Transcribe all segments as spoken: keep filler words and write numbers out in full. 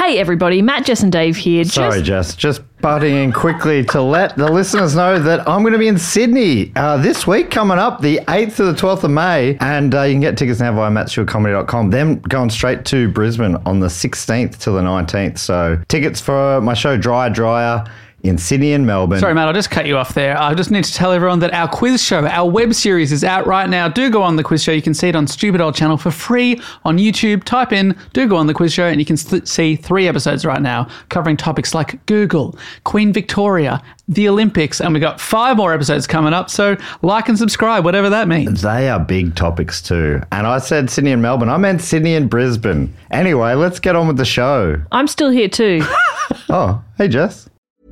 Hey everybody, Matt, Jess and Dave here. Sorry, Jess, just butting in quickly to let the listeners know that I'm going to be in Sydney uh, this week coming up, the eighth to the twelfth of May, and uh, you can get tickets now via matt stewart comedy dot com. Then going straight to Brisbane on the sixteenth to the nineteenth. So tickets for my show Dryer Dryer in Sydney and Melbourne. Sorry, Matt, I'll just cut you off there. I just need to tell everyone that our quiz show, our web series is out right now. Do go on the quiz show. You can see it on Stupid Old Channel for free on YouTube. Type in, do go on the quiz show, and you can th- see three episodes right now covering topics like Google, Queen Victoria, the Olympics, and we've got five more episodes coming up. So like and subscribe, whatever that means. They are big topics too. And I said Sydney and Melbourne. I meant Sydney and Brisbane. Anyway, let's get on with the show. I'm still here too. Oh, hey, Jess.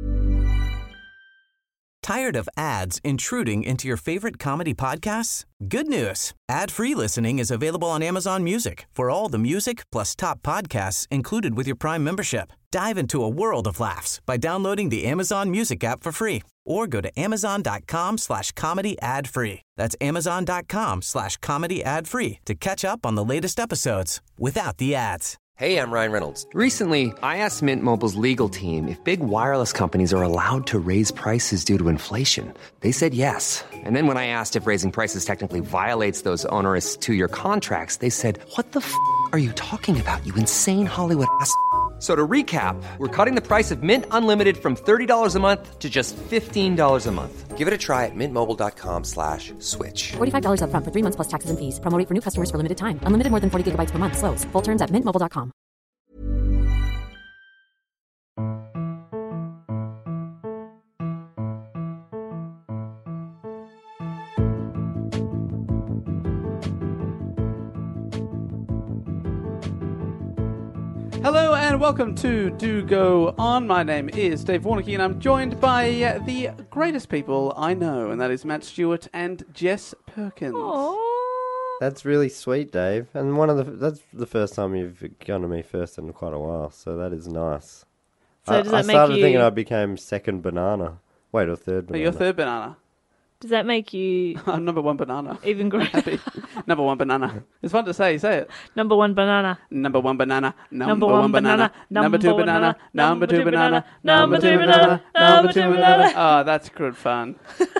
Tired of ads intruding into your favorite comedy podcasts? Good news. Ad-free listening is available on Amazon Music for all the music plus top podcasts included with your Prime membership. Dive into a world of laughs by downloading the Amazon Music app for free or go to amazon.com slash comedy ad free. That's amazon.com slash comedy ad free to catch up on the latest episodes without the ads. Hey, I'm Ryan Reynolds. Recently, I asked Mint Mobile's legal team if big wireless companies are allowed to raise prices due to inflation. They said yes. And then when I asked if raising prices technically violates those onerous two-year contracts, they said, what the f*** are you talking about, you insane Hollywood ass f- So to recap, we're cutting the price of Mint Unlimited from thirty dollars a month to just fifteen dollars a month. Give it a try at mintmobile.com slash switch. forty-five dollars up front for three months plus taxes and fees. Promo rate for new customers for limited time. Unlimited more than forty gigabytes per month. Slows full terms at mint mobile dot com. Hello and welcome to Do Go On. My name is Dave Warnocky and I'm joined by uh, the greatest people I know, and that is Matt Stewart and Jess Perkins. Aww. That's really sweet, Dave. And one of the that's the first time you've gone to me first in quite a while, so that is nice. So I, does that I make started you- thinking I became second banana. Wait, or third Oh, banana. you're third banana. Does that make you I'm number one banana. even greater? Happy. Number one banana. It's fun to say. Say it. Number one banana. Number one banana. Number one banana. Number two Number banana. one Number two banana. Number two banana. banana. Number two Number two banana. banana. Oh, that's good fun.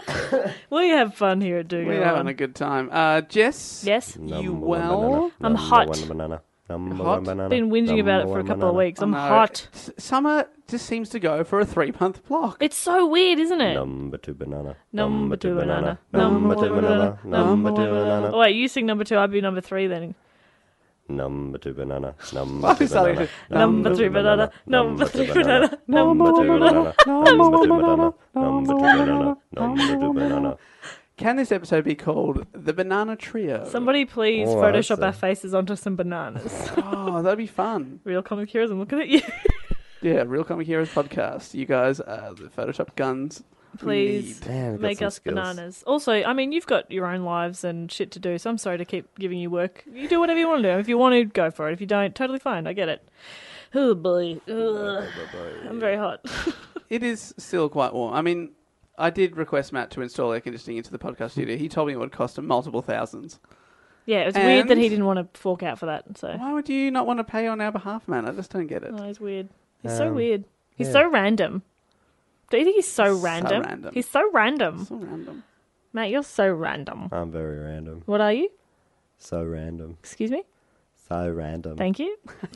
We have fun here at Do Go We're having On. a good time. Uh, Jess? Yes? You Number one well? banana. I'm Number hot. One banana. Number Hot? one banana. Been whinging about it Number for a one couple of banana. weeks. I'm No, hot. s- Summer just seems to go for a three-month block. It's so weird, isn't it? Number two banana. Number two banana. Number two banana. Number two Oh, banana. wait, you sing number two, I'll be number three then. Number two banana. Why Number are we two starting banana. to- Number three banana. Number three banana. Number Number two two banana. banana. Number two banana. Number two banana. Number two banana. Can this episode be called The Banana Trio? Somebody please Oh, I Photoshop see. our faces onto some bananas. Oh, that'd be fun. Real comic heroes, I'm looking at you. Yeah, Real Comic Heroes podcast. You guys are the Photoshop guns. we Please need. Damn, we've got make some us skills. bananas. Also, I mean, you've got your own lives and shit to do, so I'm sorry to keep giving you work. You do whatever you want to do. If you want to, go for it. If you don't, totally fine. I get it. Oh, boy. Ugh. I'm very hot. It is still quite warm. I mean, I did request Matt to install air conditioning into the podcast studio. He told me it would cost him multiple thousands. Yeah, it's weird that he And- didn't want to fork out for that. So Why would you not want to pay on our behalf, man? I just don't get it. oh, he's weird. He's so Um, weird. He's yeah. so random. Don't you think he's so So random? random. He's so random. So random. Matt, you're so random. I'm very random. What are you? So random. Excuse me? So random. Thank you.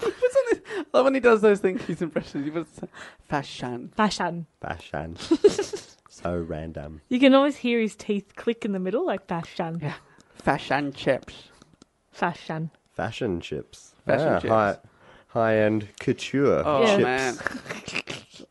I love when he does those things, his impressions. He puts fashion. Fashion. Fashion. So random. You can always hear his teeth click in the middle, like fashion. Yeah. Fashion chips. Fashion. Fashion chips. Fashion Ah, chips. High, high-end couture Oh, Yeah. man. chips.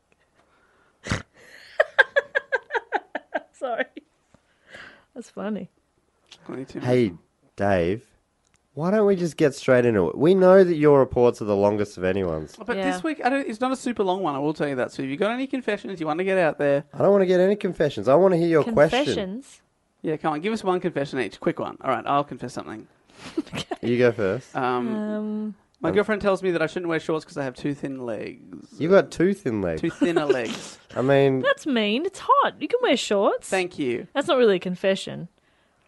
Sorry. That's funny. twenty-two Hey, Dave, why don't we just get straight into it? We know that your reports are the longest of anyone's. But Yeah. this week, I don't, it's not a super long one, I will tell you that. So if you've got any confessions you want to get out there, I don't want to get any confessions. I want to hear your question. Confessions. yeah, come on, give us one confession each. Quick one. All right, I'll confess something. You go first. Um, Um, my girlfriend tells me that I shouldn't wear shorts because I have too thin legs. You've got two thin legs. Too thinner legs. I mean, that's mean. It's hot. You can wear shorts. Thank you. That's not really a confession.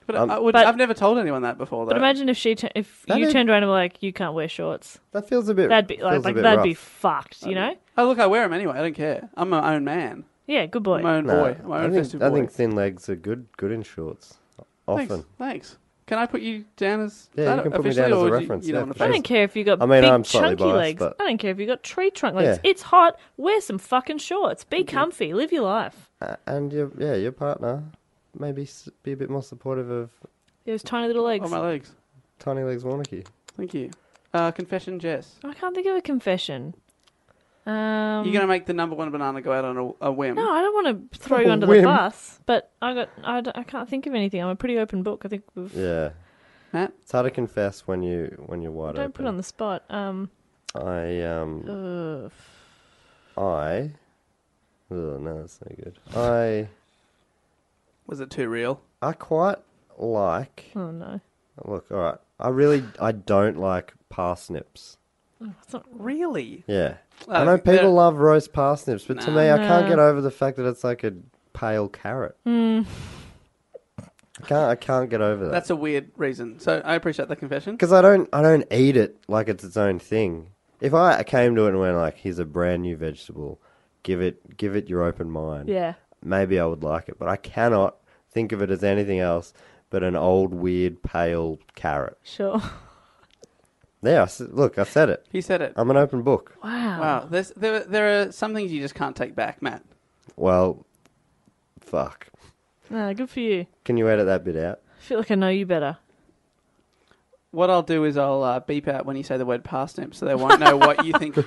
But, Um, I would, but- I've never told anyone that before, though. But imagine if she, t- if That you is- turned around and were like, "You can't wear shorts." That feels a bit. That'd be like, feels a like bit that'd rough. be fucked. You know? Oh, look, I wear them anyway. I don't care. I'm my own man. Yeah, good boy. I'm my own No, boy. I'm my I own think, festive I boy. think thin legs are good, good in shorts. Often. Thanks. Thanks. Can I put you down as Yeah, you that can put me officially, down as a or do you- reference, You, don't yeah, want for I to don't care if you got I mean, big I'm slightly chunky biased, legs. but- I don't care if you got tree trunk legs. Yeah. It's hot. Wear some fucking shorts. Be comfy. Live your life. Uh, and your yeah, your partner maybe s- be a bit more supportive of Those tiny little legs. Oh, my legs. Tiny Legs Warnicky. Thank you. Uh, confession, Jess. I can't think of a confession. Um, You're going to make the number one banana go out on a, a whim. No, I don't want to throw you A under whim. the bus. But I got. I, don't- I can't think of anything. I'm a pretty open book. I think we've. Yeah, Matt? it's hard to confess when you when you're wide Don't open. put on the spot. Um. I um Uh, I. Oh no, that's no good. I Was it too real? I quite like. oh no. Look, all right. I really I don't like parsnips. It's not Really? Yeah, Uh, I know they're- people love roast parsnips, but to Nah. me, I can't Nah. get over the fact that it's like a pale carrot. Hmm. I can't I can't get over that. That's a weird reason. So I appreciate the confession. Because I don't, I don't eat it like it's its own thing. If I came to it and went like, "Here's a brand new vegetable, give it, give it your open mind," Yeah. maybe I would like it. But I cannot think of it as anything else but an old, weird, pale carrot. Sure. There, I s- look, I said it. He said it. I'm an open book. Wow. Wow. There's, there, there are some things you just can't take back, Matt. Well, fuck. Ah, good for you. Can you edit that bit out? I feel like I know you better. What I'll do is I'll uh, beep out when you say the word parsnip, so they won't know what you think.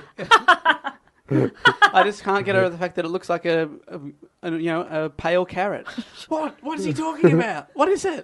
I just can't get over the fact that it looks like a, a, a you know a pale carrot. What? What is he talking about? What is it?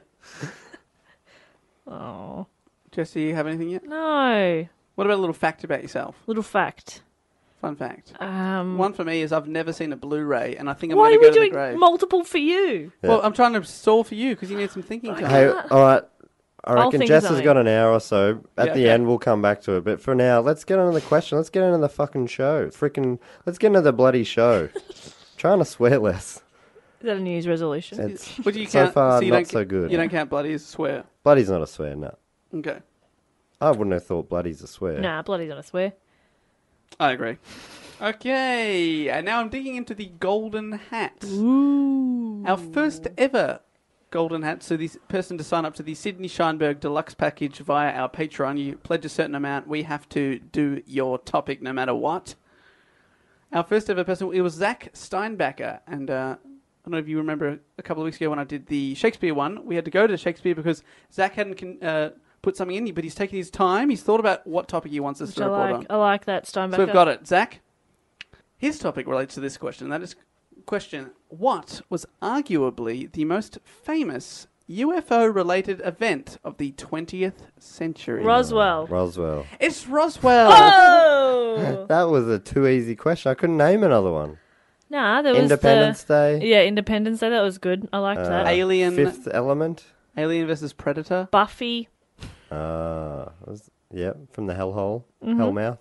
Oh. Jesse, you have anything yet? No. What about a little fact about yourself? Little fact. Fun fact. Um, One for me is I've never seen a Blu-ray, and I think I'm why going are to go we to the doing grave. multiple for you? Yeah. Well, I'm trying to stall for you because you need some thinking time. Hey, all right. I I'll reckon think Jess of has something. got an hour or so. At Yeah, the okay. end, we'll come back to it. But for now, let's get on to the question. Let's get into the fucking show. Freaking, let's get into the bloody show. Trying to swear less. Is that a New Year's resolution? It's What do you so count? far you not don't, so good. You don't count bloody as a swear. Bloody's not a swear, no. Okay. I wouldn't have thought bloody's a swear. Nah, bloody not a swear. I agree. Okay, and now I'm digging into the golden hat. Ooh. Our first ever golden hat. So this person to sign up to the Sydney Scheinberg Deluxe package via our Patreon, you pledge a certain amount. We have to do your topic no matter what. Our first ever person, it was Zach Steinbacher, and uh, I don't know if you remember a couple of weeks ago when I did the Shakespeare one. We had to go to Shakespeare because Zach hadn't con- uh, put something in, but he's taken his time. He's thought about what topic he wants us Which to I report like. on. I like that Steinbecker. So we've got it. Zach, his topic relates to this question. That is question, what was arguably the most famous U F O-related event of the twentieth century? Roswell. Roswell. It's Roswell. Oh! That was a too easy question. I couldn't name another one. Nah, there was Independence the... Day. Yeah, Independence Day. That was good. I liked Uh, that. Alien, Fifth Element. Alien versus Predator. Buffy. Uh, was, yeah, from the hellhole. Mm-hmm. Hellmouth.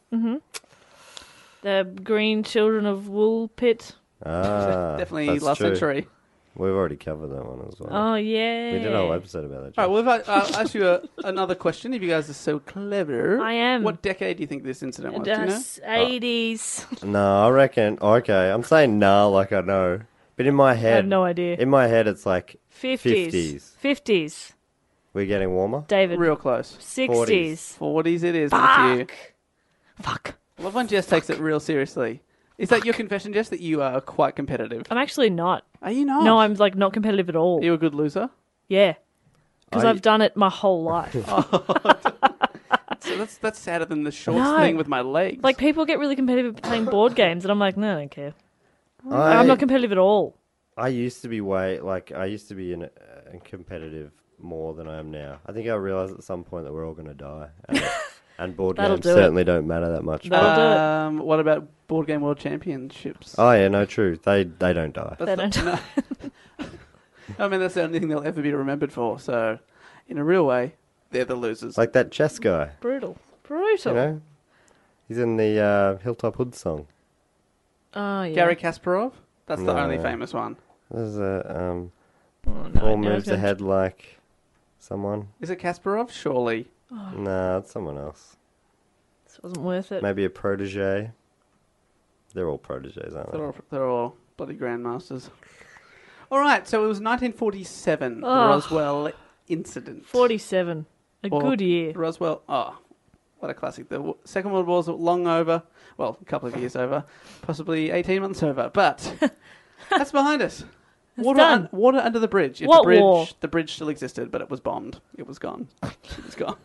The Green Children of Wool Pit. Ah, Definitely that's last true. century. We've already covered that one as well. Oh, yeah. We did a whole episode about that. All right, well, if I, I'll ask you a, another question. If you guys are so clever. I am. What decade do you think this incident was? Do you know? That's eighties. No, I reckon. Okay, I'm saying nah, like I know, but in my I head, have no idea. in my head, it's like fifties. fifties. fifties. We're getting warmer. David. Real close. sixties. forties it is, Matthew. Fuck. I love when Jess takes it real seriously. Is that your confession, Jess, that you are quite competitive? I'm actually not. Are you not? No, I'm like not competitive at all. Are you a good loser? Yeah. Because I- I've done it my whole life. So that's that's sadder than the shorts No. thing with my legs. Like people get really competitive playing board games, and I'm like, no, I don't care. I, I'm not competitive at all. I used to be way like I used to be in, uh, in competitive more than I am now. I think I realized at some point that we're all going to die, and, and board That'll games do it. certainly don't matter that much. That'll do it. um, what about Board Game World Championships? Oh yeah, no, true. They they don't die. They don't. No. I mean, that's the only thing they'll ever be remembered for. So, in a real way, they're the losers. Like that chess guy, Brutal. Brutal. you know. He's in the uh, Hilltop Hood song. Oh, yeah. Gary Kasparov. That's the No. only famous one. There's a um, Oh, no, all no, moves okay. ahead like Someone? Is it Kasparov? Surely. Nah, it's someone else. This wasn't worth it. Maybe a protege. They're all proteges, aren't they? They're all, they're all bloody grandmasters. All right, so it was nineteen forty-seven, the Oh. Roswell incident. forty-seven. A Or good year. Roswell, oh, what a classic. The w- Second World War's long over. Well, a couple of years over. Possibly eighteen months over. But that's behind us. Water, done. un- water under the bridge. If What the bridge, war? The bridge still existed, but it was bombed. It was gone. It was gone.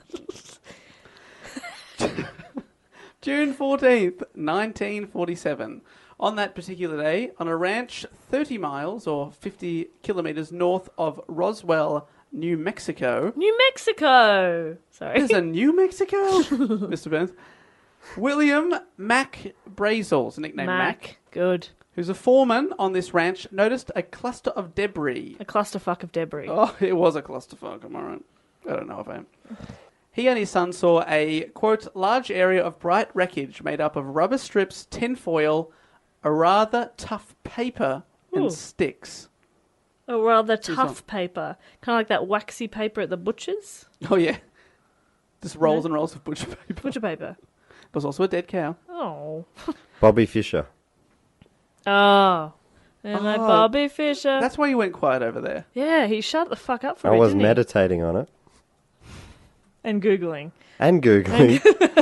June fourteenth, nineteen forty-seven. On that particular day, on a ranch thirty miles or fifty kilometres north of Roswell, New Mexico. New Mexico. Sorry. There's a New Mexico, Mister Burns. William Mac Brazel's nickname Mac. Mac. Good. Who's a foreman on this ranch, noticed a cluster of debris. A clusterfuck of debris. Oh, it was a clusterfuck, am I right? I don't know if I am. He and his son saw a, quote, large area of bright wreckage made up of rubber strips, tinfoil, a rather tough paper, and Ooh. sticks. Oh, rather Who's tough paper. Kind of like that waxy paper at the butcher's. Oh, yeah. Just rolls and rolls of butcher paper. Butcher paper. There's also a dead cow. Oh. Bobby Fischer. Oh. And like Oh, Bobby Fischer. That's why you went quiet over there. Yeah, he shut the fuck up for I me, was didn't meditating on it. he? And Googling. And Googling.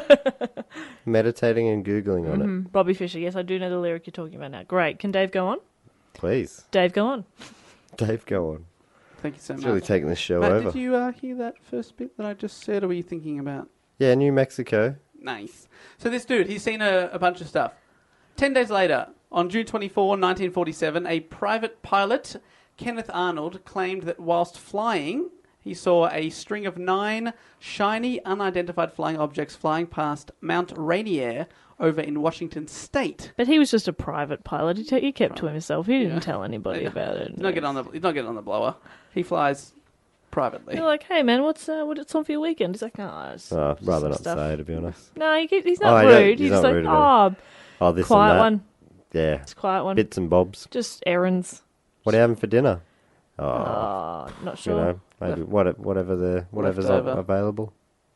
Meditating and Googling on it. Mm, Bobby Fischer. Yes, I do know the lyric you're talking about now. Great. Can Dave go on? Please. Dave, go on. Dave, go on. Thank you so It's much. really taking this show Matt, over. did you uh, hear that first bit that I just said, or were you thinking about? Yeah, New Mexico. Nice. So this dude, he's seen a, a bunch of stuff. Ten days later, on June twenty-fourth, nineteen forty-seven, a private pilot, Kenneth Arnold, claimed that whilst flying, he saw a string of nine shiny, unidentified flying objects flying past Mount Rainier over in Washington State. But he was just a private pilot. He, t- he kept to himself. He didn't Yeah. tell anybody about it. He's not getting on the. He's not getting on the blower. He flies privately. You're like, hey man, what's uh, what's on for your weekend? He's like, oh, it's Uh, just rather some not stuff." say, to be honest. No, he, keep- he's Oh, not he don't- rude. he's He's just not like, rude about oh, Oh, this quiet and that. one. Yeah. It's a quiet one. Bits and bobs. Just errands. What are you having for dinner? Oh, Oh, not you sure. know, maybe what, whatever the whatever's Leftover. available,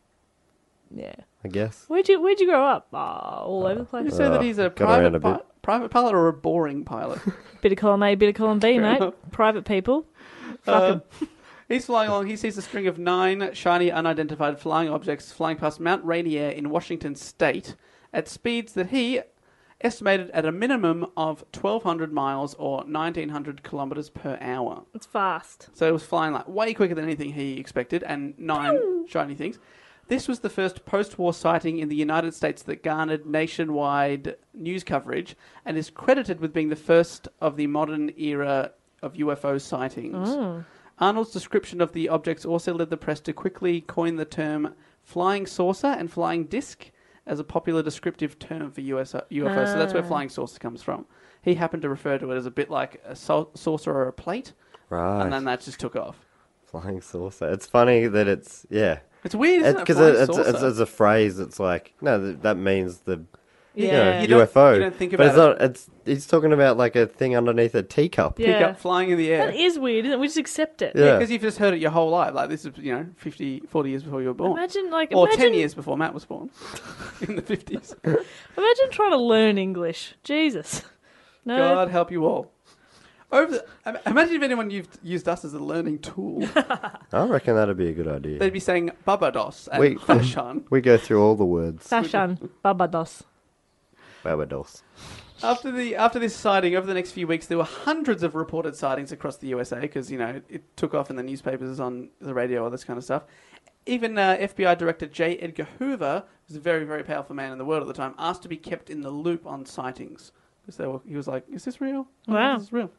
Yeah. I guess. Where'd you Where'd you grow up? Oh, all over the You place. say that Oh, he's a got around private a bit. pi- private pilot or a boring pilot? Bit of column A, bit of column B, mate. enough. Private people. Fuck Uh, 'em. He's flying along. He sees a string of nine shiny, unidentified flying objects flying past Mount Rainier in Washington State at speeds that he estimated at a minimum of twelve hundred miles or nineteen hundred kilometers per hour. It's fast. So it was flying like way quicker than anything he expected, and nine shiny things. This was the first post-war sighting in the United States that garnered nationwide news coverage and is credited with being the first of the modern era of U F O sightings. Oh. Arnold's description of the objects also led the press to quickly coin the term flying saucer and flying disc as a popular descriptive term for U S O, U F Os. So that's where Ah. flying saucer comes from. He happened to refer to it as a bit like a sau- saucer or a plate, Right. and then that just took off. Flying saucer. It's funny that it's, yeah. It's weird, isn't it? Because Flying it, it's, saucer. it's, it's a phrase that's like, no, that, that means the you know, Yeah. You don't- U F O. you don't think but it's about not, it's, he's talking about like a thing underneath a teacup. Yeah. Pick up flying in the air. That is weird, isn't it? We just accept it. Yeah. Because you've just heard it your whole life. Like, this is, you know, fifty, forty years before you were born. Imagine, like, or imagine, ten years before Matt was born. In the fifties. Imagine trying to learn English. Jesus. No. God help you all. Over the, im- imagine if anyone used, used us as a learning tool. I reckon that'd be a good idea. They'd be saying Barbados and We- Fashan. We go through all the words. Fashan. Barbados. Barbados. After the after this sighting, over the next few weeks, there were hundreds of reported sightings across the U S A because, you know, it took off in the newspapers, on the radio, all this kind of stuff. Even uh, F B I Director J. Edgar Hoover, who's a very, very powerful man in the world at the time, asked to be kept in the loop on sightings. Because they were, he was like, is this real? Oh, Wow. This is real.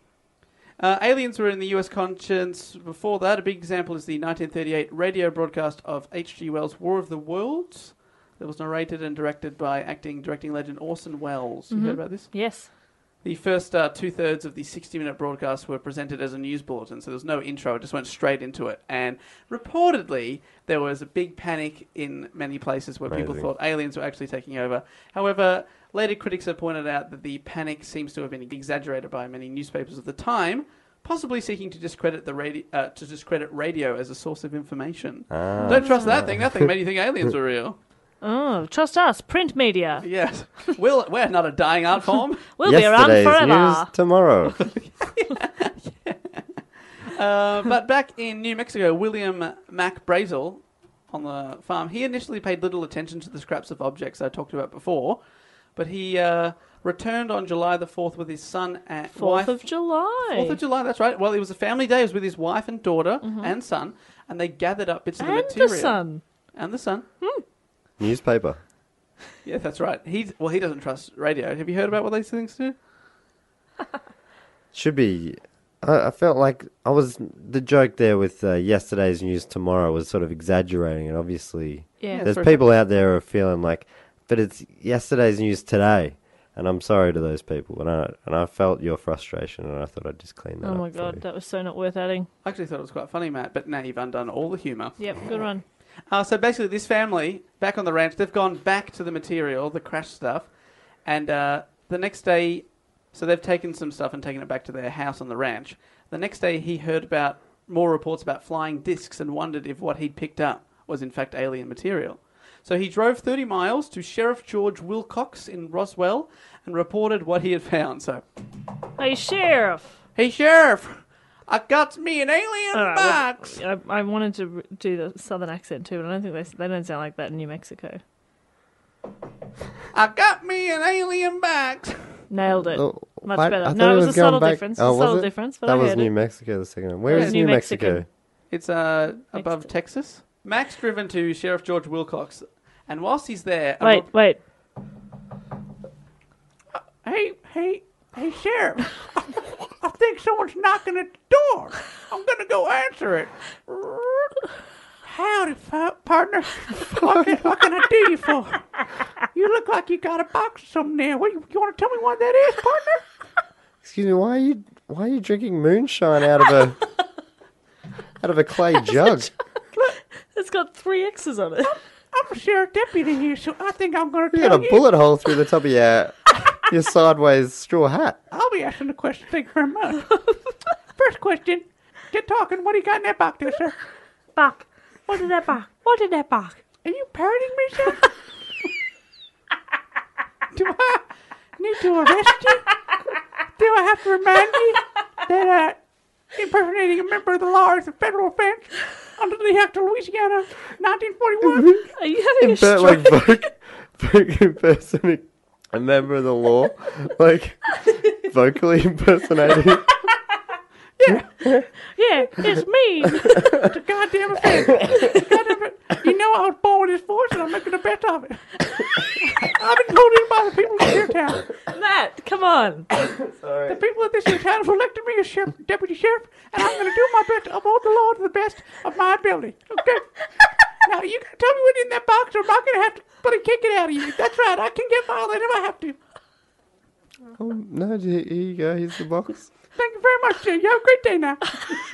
Uh, aliens were in the U S conscience before that. A big example is the nineteen thirty-eight radio broadcast of H G Wells' War of the Worlds that was narrated and directed by acting directing legend Orson Welles. You Mhm. heard about this? Yes. The first uh, two-thirds of the sixty-minute broadcast were presented as a news bulletin, so there was no intro. It just went straight into it. And reportedly, there was a big panic in many places where people Amazing. thought aliens were actually taking over. However, later critics have pointed out that the panic seems to have been exaggerated by many newspapers of the time possibly seeking to discredit the radio, uh, to discredit radio as a source of information. Ah. Don't trust that thing. That thing made you think aliens were real. Oh, trust us, print media. Yes. We'll, we're not a dying art form. We'll be around Yesterday's forever. news tomorrow. Uh, but back in New Mexico, William Mac Brazel on the farm, he initially paid little attention to the scraps of objects I talked about before, but he uh, returned on July the fourth with his son and Fourth wife. of July. Fourth of July, that's right. Well, it was a family day. It was with his wife and daughter and son, and they gathered up bits of the And material. the sun. And the son. Newspaper. Yeah, that's right. He's well, he doesn't trust radio. Have you heard about what these things do? Should be. I, I felt like I was the joke there with uh, yesterday's news tomorrow was sort of exaggerating, and obviously Yeah. there's for people out there who are feeling like, but it's yesterday's news today, and I'm sorry to those people, and I and I felt your frustration, and I thought I'd just clean that Oh up. my for god, you. that was so not worth adding. I actually thought it was quite funny, Matt, but now you've undone all the humour. Yep, good run. Uh, so basically, this family, back on the ranch, they've gone back to the material, the crash stuff, and uh, the next day, so they've taken some stuff and taken it back to their house on the ranch. The next day, he heard about more reports about flying discs and wondered if what he'd picked up was in fact alien material. So he drove thirty miles to Sheriff George Wilcox in Roswell and reported what he had found. So, Hey, Sheriff. hey, Sheriff, I got me an alien All right, box. well, I, I wanted to r- do the southern accent too, but I don't think they, they don't sound like that in New Mexico. I got me an alien box. Nailed it. Oh, Much what? I better. thought No, it it was, was a subtle going back- difference. Oh, a was subtle it? difference, but That I was heard New it. Mexico the second one. Where Yeah, is New New Mexico. Mexico? It's uh, above Next- Texas. Mac's driven to Sheriff George Wilcox, and whilst he's there, a Wait, rep- wait. hey, hey, hey, Sheriff, I think someone's knocking at the door. I'm gonna go answer it. Howdy, fa- partner. What can, what can I do you for? You look like you got a box of something there. What, you, you want to tell me what that is, partner? Excuse me, why are you why are you drinking moonshine out of a out of a clay jug? It's got three X's on it. I'm a sheriff deputy here, so I think I'm gonna You tell got a you. bullet hole through the top of your your sideways straw hat. I'll be asking the question. Thank you very much. First question. Get talking. What do you got in that box there, sir? Buck. What did that buck? What did that buck? Are you parroting me, sir? Do I need to arrest you? Do I have to remind you that uh, impersonating a member of the law is a federal offense under the Act of Louisiana, nineteen forty-one? Are you having a Imper- stroke? like voc- voc- impersonating a member of the law, like vocally impersonating. Yeah, it's me. It's a goddamn offense. Goddamn it. You know I was born with this voice and I'm making the best of it. I've been told in by the people of this town. Matt, come on. The people of this town have elected me as sheriff, deputy sheriff, and I'm going to do my best to uphold the law to the best of my ability. Okay? Now, you got to tell me what's in that box or I'm not going to have to bloody kick it out of you. That's right. I can get violent if I have to. Oh, no, here you go. Here's the box. Thank you very much, Jay. You have a great day now.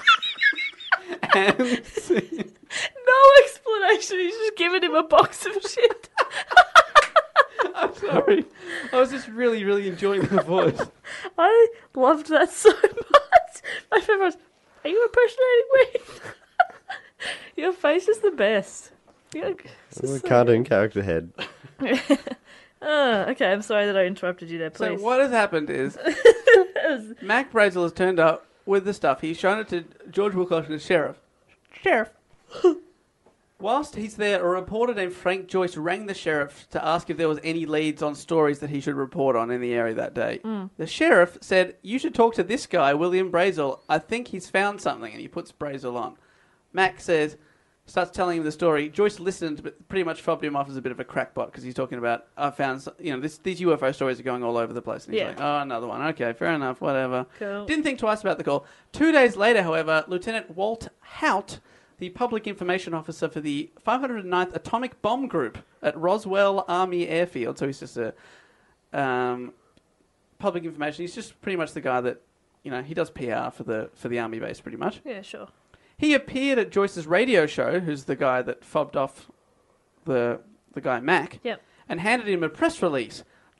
No explanation. He's just giving him a box of shit. I'm sorry. I was just really, really enjoying the voice. I loved that so much. My favorite was, are you impersonating me? Your face is the best. You're, this is A so cartoon character head. Uh, okay, I'm sorry that I interrupted you there, So please. what has happened is Mac Brazel has turned up with the stuff. He's shown it to George Wilcox, the sheriff. Sheriff. Whilst he's there, a reporter named Frank Joyce rang the sheriff to ask if there was any leads on stories that he should report on in the area that day. Mm. The sheriff said, you should talk to this guy, William Brazel. I think he's found something. And he puts Brazel on. Mac says, starts telling him the story. Joyce listened, but pretty much fobbed him off as a bit of a crackpot because he's talking about, I found, some, you know, this, these U F O stories are going all over the place. And he's Yeah. like, oh, another one. Okay, fair enough, whatever. Cool. Didn't think twice about the call. Two days later, however, Lieutenant Walt Hout, the public information officer for the five hundred ninth Atomic Bomb Group at Roswell Army Airfield, so he's just a um, public information. He's just pretty much the guy that, you know, he does P R for the for the army base, pretty much. Yeah, sure. He appeared at Joyce's radio show, who's the guy that fobbed off the the guy Mac, Yep. and handed him a press release.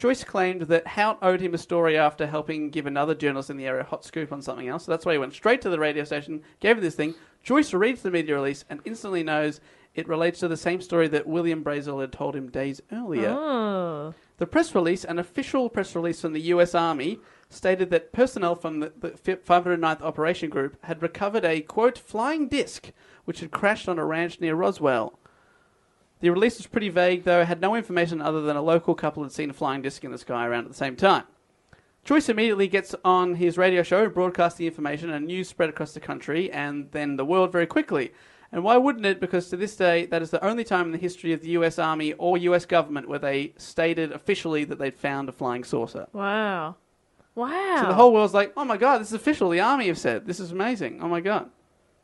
Joyce claimed that Hout owed him a story after helping give another journalist in the area a hot scoop on something else. So that's why he went straight to the radio station, gave her this thing. Joyce reads the media release and instantly knows it relates to the same story that William Brazel had told him days earlier. Oh. The press release, an official press release from the U S Army, stated that personnel from the, the five hundred ninth Operation Group had recovered a, quote, flying disc which had crashed on a ranch near Roswell. The release was pretty vague, though, had no information other than a local couple had seen a flying disc in the sky around at the same time. Joyce immediately gets on his radio show, broadcasts the information, and news spread across the country and then the world very quickly. And why wouldn't it? Because to this day, that is the only time in the history of the U S Army or U S government where they stated officially that they'd found a flying saucer. Wow. Wow. So the whole world's like, oh my God, this is official. The Army have said. This is amazing. Oh my God.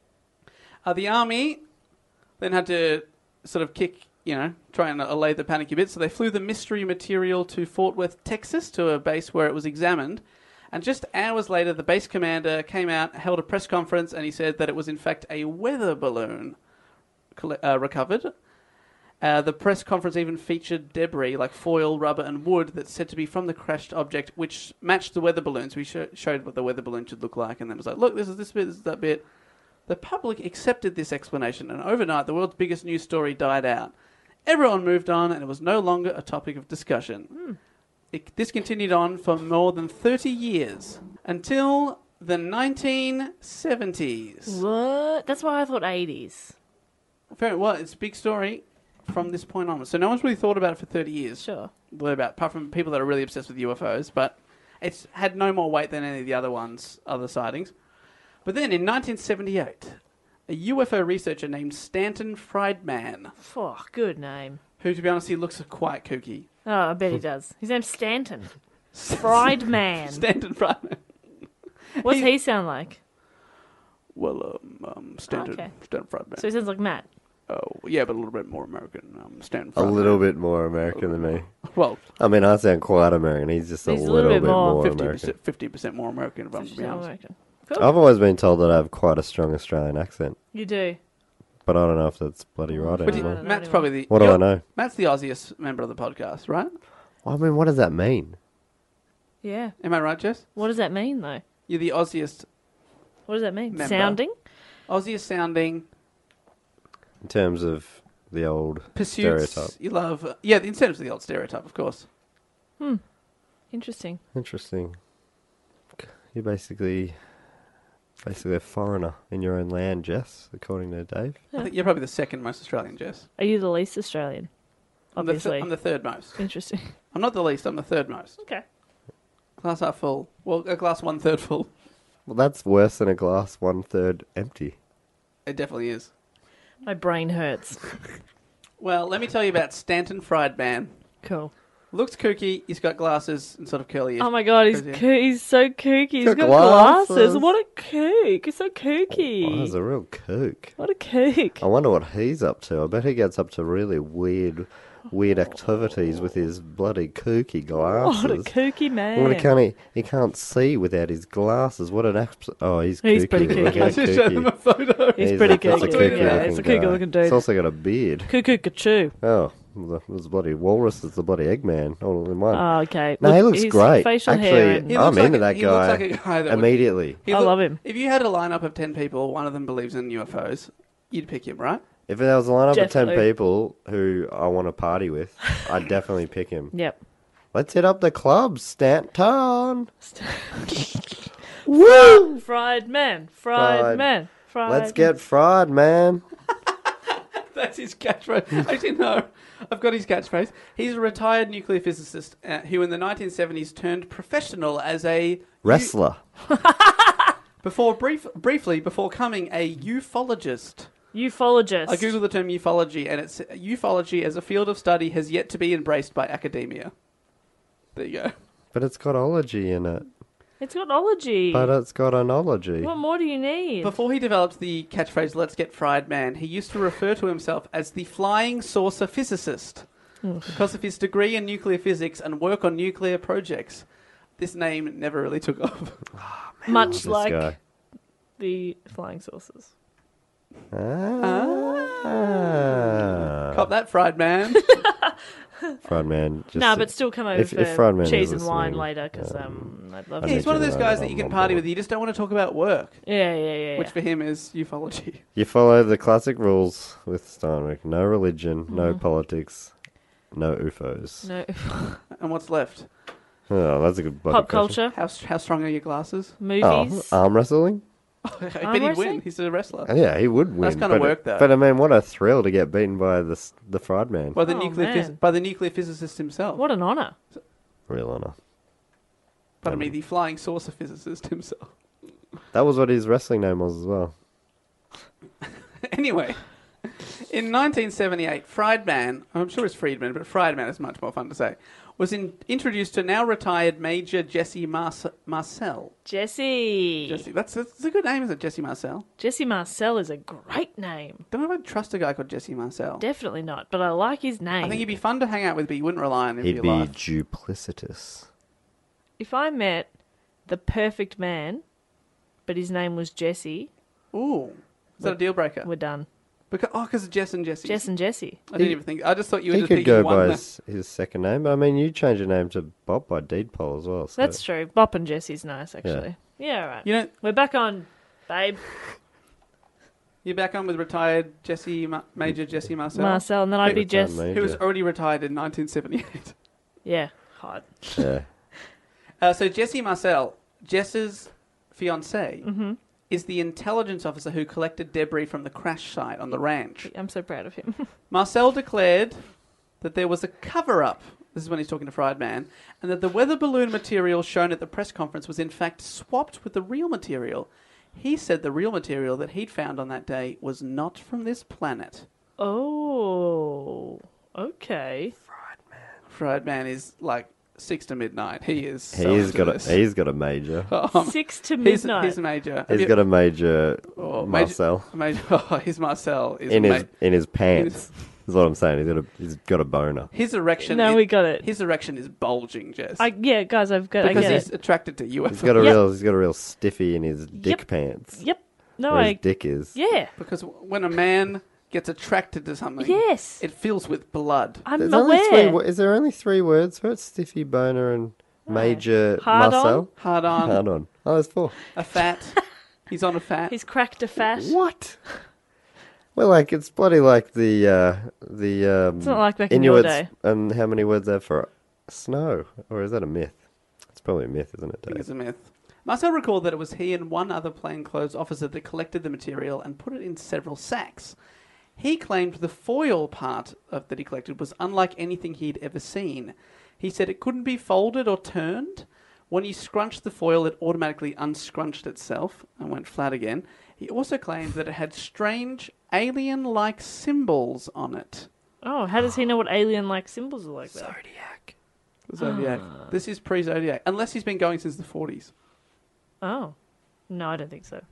Uh, the Army then had to sort of kick, you know, try and allay the panic a bit. So they flew the mystery material to Fort Worth, Texas, to a base where it was examined. And just hours later, the base commander came out, held a press conference, and he said that it was in fact a weather balloon uh, recovered. Uh, the press conference even featured debris like foil, rubber, and wood that's said to be from the crashed object, which matched the weather balloon. So we sh- showed what the weather balloon should look like, and then it was like, look, this is this bit, this is that bit. The public accepted this explanation, and overnight, the world's biggest news story died out. Everyone moved on, and it was no longer a topic of discussion. Hmm. It, this continued on for more than thirty years, until the nineteen seventies. What? That's why I thought eighties. Very well, it's a big story from this point onwards. So no one's really thought about it for thirty years. Sure. About, apart from people that are really obsessed with U F Os, but it's had no more weight than any of the other ones, other sightings. But then in nineteen seventy-eight, a U F O researcher named Stanton Friedman, Oh, good name. who, to be honest, he looks quite kooky. Oh, I bet he does. His name's Stanton. Fried Man. Stanton Friedman. What's he- he sound like? Well, um, um Stanton, Okay. Stanton Friedman. So he sounds like Matt. Oh, yeah, but a little bit more American. Um, Stanton A Friedman. little bit more American than me. Well, I mean, I sound quite American. He's just a, He's a little, little bit bit more more, fifty American. percent, fifty percent more American, if I'm to be honest. American. Cool. I've always been told that I have quite a strong Australian accent, You do. but I don't know if that's bloody right But anymore. don't know Matt's anymore. probably the... What do I you're- know? Matt's the Aussiest member of the podcast, right? I mean, what does that mean? Yeah. Am I right, Jess? What does that mean, though? You're the Aussiest, What does that mean? Member. Sounding? Aussiest sounding In terms of the old pursuits stereotype. you love. Uh, yeah, in terms of the old stereotype, of course. Interesting. Interesting. You're basically basically a foreigner in your own land, Jess, according to Dave. I think you're probably the second most Australian, Jess. Are you the least Australian? I'm the, th- Obviously. I'm the third most. Interesting. I'm not the least, I'm the third most. Okay. Glass half full. Well, a glass one third full. Well, that's worse than a glass one third empty. It definitely is. My brain hurts. Well, let me tell you about Stanton Friedman. Cool. Looks kooky. He's got glasses and sort of curly. Oh my god, he's Crazy. coo- he's so kooky. He's got got glasses. glasses. What a kook. He's so kooky. Oh, he's a real kook. What a kook. I wonder what he's up to. I bet he gets up to really weird, weird activities with his bloody kooky glasses. What a kooky man. Well, he can't, he, he can't see without his glasses. What an abs- Oh, he's kooky. He's pretty Look kooky. how I just showed him a photo. He's pretty a- that's a kooky. Yeah, looking it's a kooky guy. looking dude. He's also got a beard. Cuckoo cachoo. Oh, the, the bloody walrus is the bloody Eggman all in one. Oh, okay. no, Look, he looks his great. Facial Actually, hair. And, He I'm looks like into a- that he guy, looks like a guy that would- immediately. He I look- love him. If you had a lineup of ten people, one of them believes in U F Os, you'd pick him, right? If there was a lineup of ten Definitely. people who I want to party with, I'd definitely pick him. yep. Let's hit up the club, Stanton. Woo! Fried man. Fried, Fried. man. Fried. Let's get fried, man. That's his catchphrase. Actually, no. I've got his catchphrase. He's a retired nuclear physicist uh, who in the nineteen seventies turned professional as a... Wrestler. Before brief, Briefly, before becoming a ufologist. Ufologist. I googled the term ufology, and it's ufology as a field of study has yet to be embraced by academia. There you go. But it's got ology in it. It's got ology. But it's got anology. What more do you need? Before he developed the catchphrase, let's get fried man, he used to refer to himself as the flying saucer physicist because of his degree in nuclear physics and work on nuclear projects. This name never really took off. Much This like guy. the flying saucers. Ah. Cop that, fried man. Fried man. Just No, but still come over if- for if Fried Man is cheese and wine listening, later because um, um, I'd love I to. Yeah, need he's one of to those know guys that that you I'm can on party board. with. You just don't want to talk about work, Yeah, yeah, yeah. which yeah. for him is ufology. You follow the classic rules with Steinweg. No religion, no Mm-hmm. politics, no U F Os. No. And what's left? Oh, that's a good bloody Pop question. culture, How how strong are your glasses? movies. Oh, arm wrestling? I bet Arm he'd wrestling? win. He's a wrestler. Oh, yeah, he would win. That's gonna but work, it- though. But I mean, what a thrill to get beaten by the s- the fried man. By the Oh, nuclear phys- man. by the nuclear physicist himself. What an honour. Real honour. Pardon me, the flying saucer physicist himself. That was what his wrestling name was as well. Anyway, in nineteen seventy-eight, Friedman, I'm sure it's Friedman, but Friedman is much more fun to say, was in, introduced to now retired Major Jesse Marce- Marcel. Jesse. Jesse, that's, that's a good name, isn't it, Jesse Marcel? Jesse Marcel is a great name. Don't know if I'd trust a guy called Jesse Marcel. Definitely not, but I like his name. I think he'd be fun to hang out with, but you wouldn't rely on him for He'd your be life. duplicitous. If I met the perfect man, but his name was Jesse, Ooh, is that a deal breaker? we're done. Because, oh, because of Jess and Jesse. Jess and Jesse. I didn't He- even think. I just thought you were He just could picking go one. by na- his, his second name, but I mean, you change your name to Bob by deed poll as well. So. That's true. Bop and Jesse's nice, actually. Yeah, all right. You know, We're back on, babe. you're back on with retired Jesse Ma- Major Jesse Marcel, Marcel, and then I'd be Retired Jess. Major. who was already retired in nineteen seventy-eight. Yeah, hot. Yeah. Uh, so Jesse Marcel, Jess's fiance, Mm-hmm. is the intelligence officer who collected debris from the crash site on the ranch. I'm so proud of him. Marcel declared that there was a cover-up. This is when he's talking to Friedman, and that the weather balloon material shown at the press conference was in fact swapped with the real material. He said the real material that he'd found on that day was not from this planet. Oh, okay. Friedman is like six to midnight. He is. So He's into got a this. he's got a major. Um, Six to he's, midnight. he's major. Have He's you- got a major oh, major- Marcel Major, oh, his Marcel is in his ma- in his pants. Is what I'm saying. He's got a he's got a boner. his erection. No, is, we got it. His erection is bulging, Jess. I, yeah, guys, I've got. because I get he's it. attracted to U F Os. He's got a Yep. real he's got a real stiffy in his dick Yep. pants. Yep. No, where I. his dick is. Yeah. Because when a man gets attracted to something, Yes. it fills with blood. I'm There's only aware. three. wo- Is there only three words for it? Stiffy, boner, and major Hard on? Marcel. Hard on, Hard on. Oh, there's four. a fat. He's on a fat. He's cracked a fat. What? Well, like it's bloody like the uh, the um, It's not like back in your Inuits day. and how many words they have for snow, or is that a myth? It's probably a myth, isn't it, I think Dave? it's a myth. Marcel recalled that it was he and one other plainclothes officer that collected the material and put it in several sacks. He claimed the foil part of, that he collected was unlike anything he'd ever seen. He said it couldn't be folded or turned. When you scrunched the foil, it automatically unscrunched itself and went flat again. He also claimed that it had strange alien-like symbols on it. Oh, how does he know what alien-like symbols are like that? Zodiac. The Zodiac. This is pre-Zodiac, unless he's been going since the forties. Oh, no, I don't think so.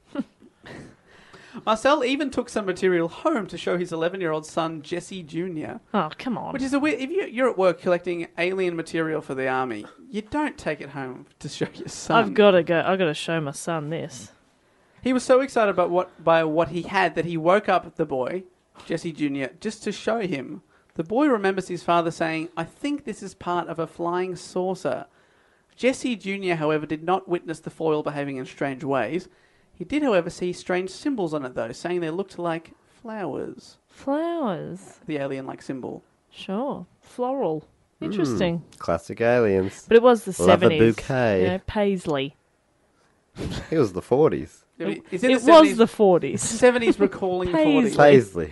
Marcel even took some material home to show his eleven-year-old son, Jesse Junior Oh, come on. Which is a weird... If you, you're at work collecting alien material for the army, you don't take it home to show your son. I've got to go. I've got to show my son this. He was so excited about what by what he had that he woke up the boy, Jesse Junior, just to show him. The boy remembers his father saying, "I think this is part of a flying saucer." Jesse Junior, however, did not witness the foil behaving in strange ways. He did, however, see strange symbols on it, though, saying they looked like flowers. Flowers. The alien-like symbol. Sure. Floral. Interesting. Classic aliens. But it was the Love a seventies. bouquet. You know, Paisley. It was the forties. It, It, in was the seventies, the forties. seventies recalling Paisley. forties. Paisley.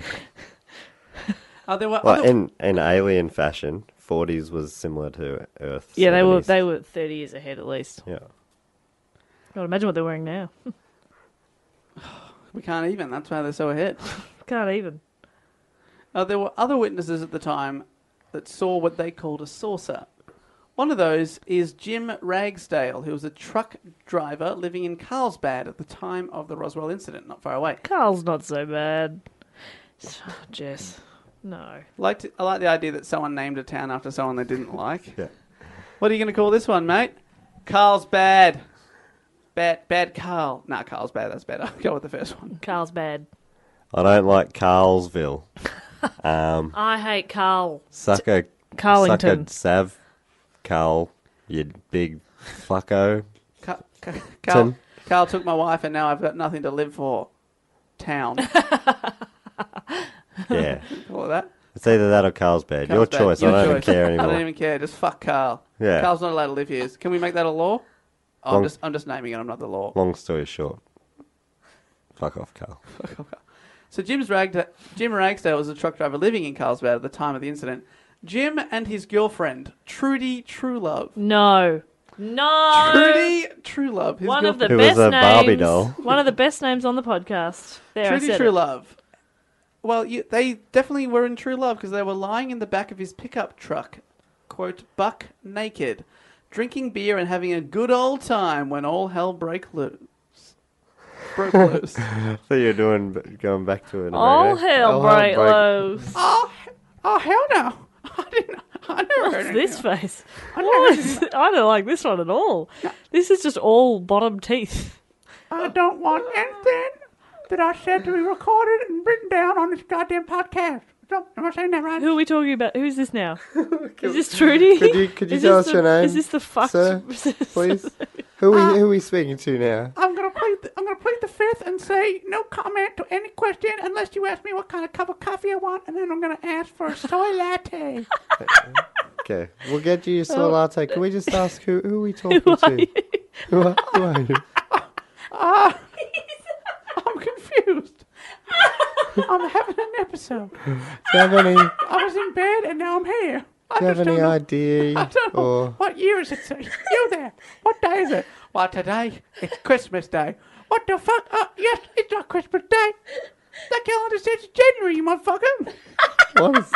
Oh, there were Well, other... in in alien fashion, forties was similar to Earth. Yeah, they were seventies. they were thirty years ahead at least. Yeah. God, imagine what they're wearing now. We can't even. That's why they're so ahead. Can't even. Uh, there were other witnesses at the time that saw what they called a saucer. One of those is Jim Ragsdale, who was a truck driver living in Carlsbad at the time of the Roswell incident, not far away. Carl's not so bad. Oh, Jess. No. Like to, I like the idea that someone named a town after someone they didn't like. Yeah. What are you going to call this one, mate? Carlsbad. Bad, bad Carl. Nah, Carlsbad, that's better. Go with the first one. Carl's bad. I don't like Carlsville. Um, I hate Carl. suck a Carlington. Suck a Sav, Carl, you big fucko. Ca- Ca- Carl, Carl took my wife, and now I've got nothing to live for. Town. Yeah. All of that. It's either that or Carl's bed. Carl's Your bad. choice. Your I don't even choice. care I anymore. don't even care. Just fuck Carl. Yeah. Carl's not allowed to live here. Can we make that a law? Oh, I'm Long- just, I'm just naming it. I'm not the law. Long story short. Fuck off, Carl. So Jim's Ragda- Jim Ragsdale was a truck driver living in Carlsbad at the time of the incident. Jim and his girlfriend, Trudy Truelove. No. No. Trudy Truelove. His One of the Who was best a names. Barbie doll. One of the best names on the podcast. There, Trudy I said it. Truelove. Well, you, they definitely were in true love because they were lying in the back of his pickup truck, quote, buck naked, drinking beer and having a good old time when all hell break loose. Broke loose. So you're doing going back to it. All hell break loose. Oh, oh, hell no. I didn't. I never heard What's anything. this face? What is, I don't like this one at all. This is just all bottom teeth. I don't want anything that I said to be recorded and written down on this goddamn podcast. So, am I saying that right? Who are we talking about? Who's this now? Is this Trudy? Could you could you Is tell this us the- your name? Is this the fucked? sir, please? Who are we, who are we speaking to now? I'm gonna plead. The, I'm gonna plead the fifth and say no comment to any question unless you ask me what kind of cup of coffee I want, and then I'm gonna ask for a soy latte. Okay, we'll get you your Oh. soy latte. Can we just ask who who are we talking to? Who are, who are you? I'm confused. I'm having an episode. Do you have any? Do I was in bed and now I'm here. I you have just any don't know, idea? I don't know. Or What year is it? Sir? You there? What day is it? Well, today it's Christmas Day. What the fuck? Uh, yes, it's not Christmas Day. The calendar says it's January, you motherfucker. what is?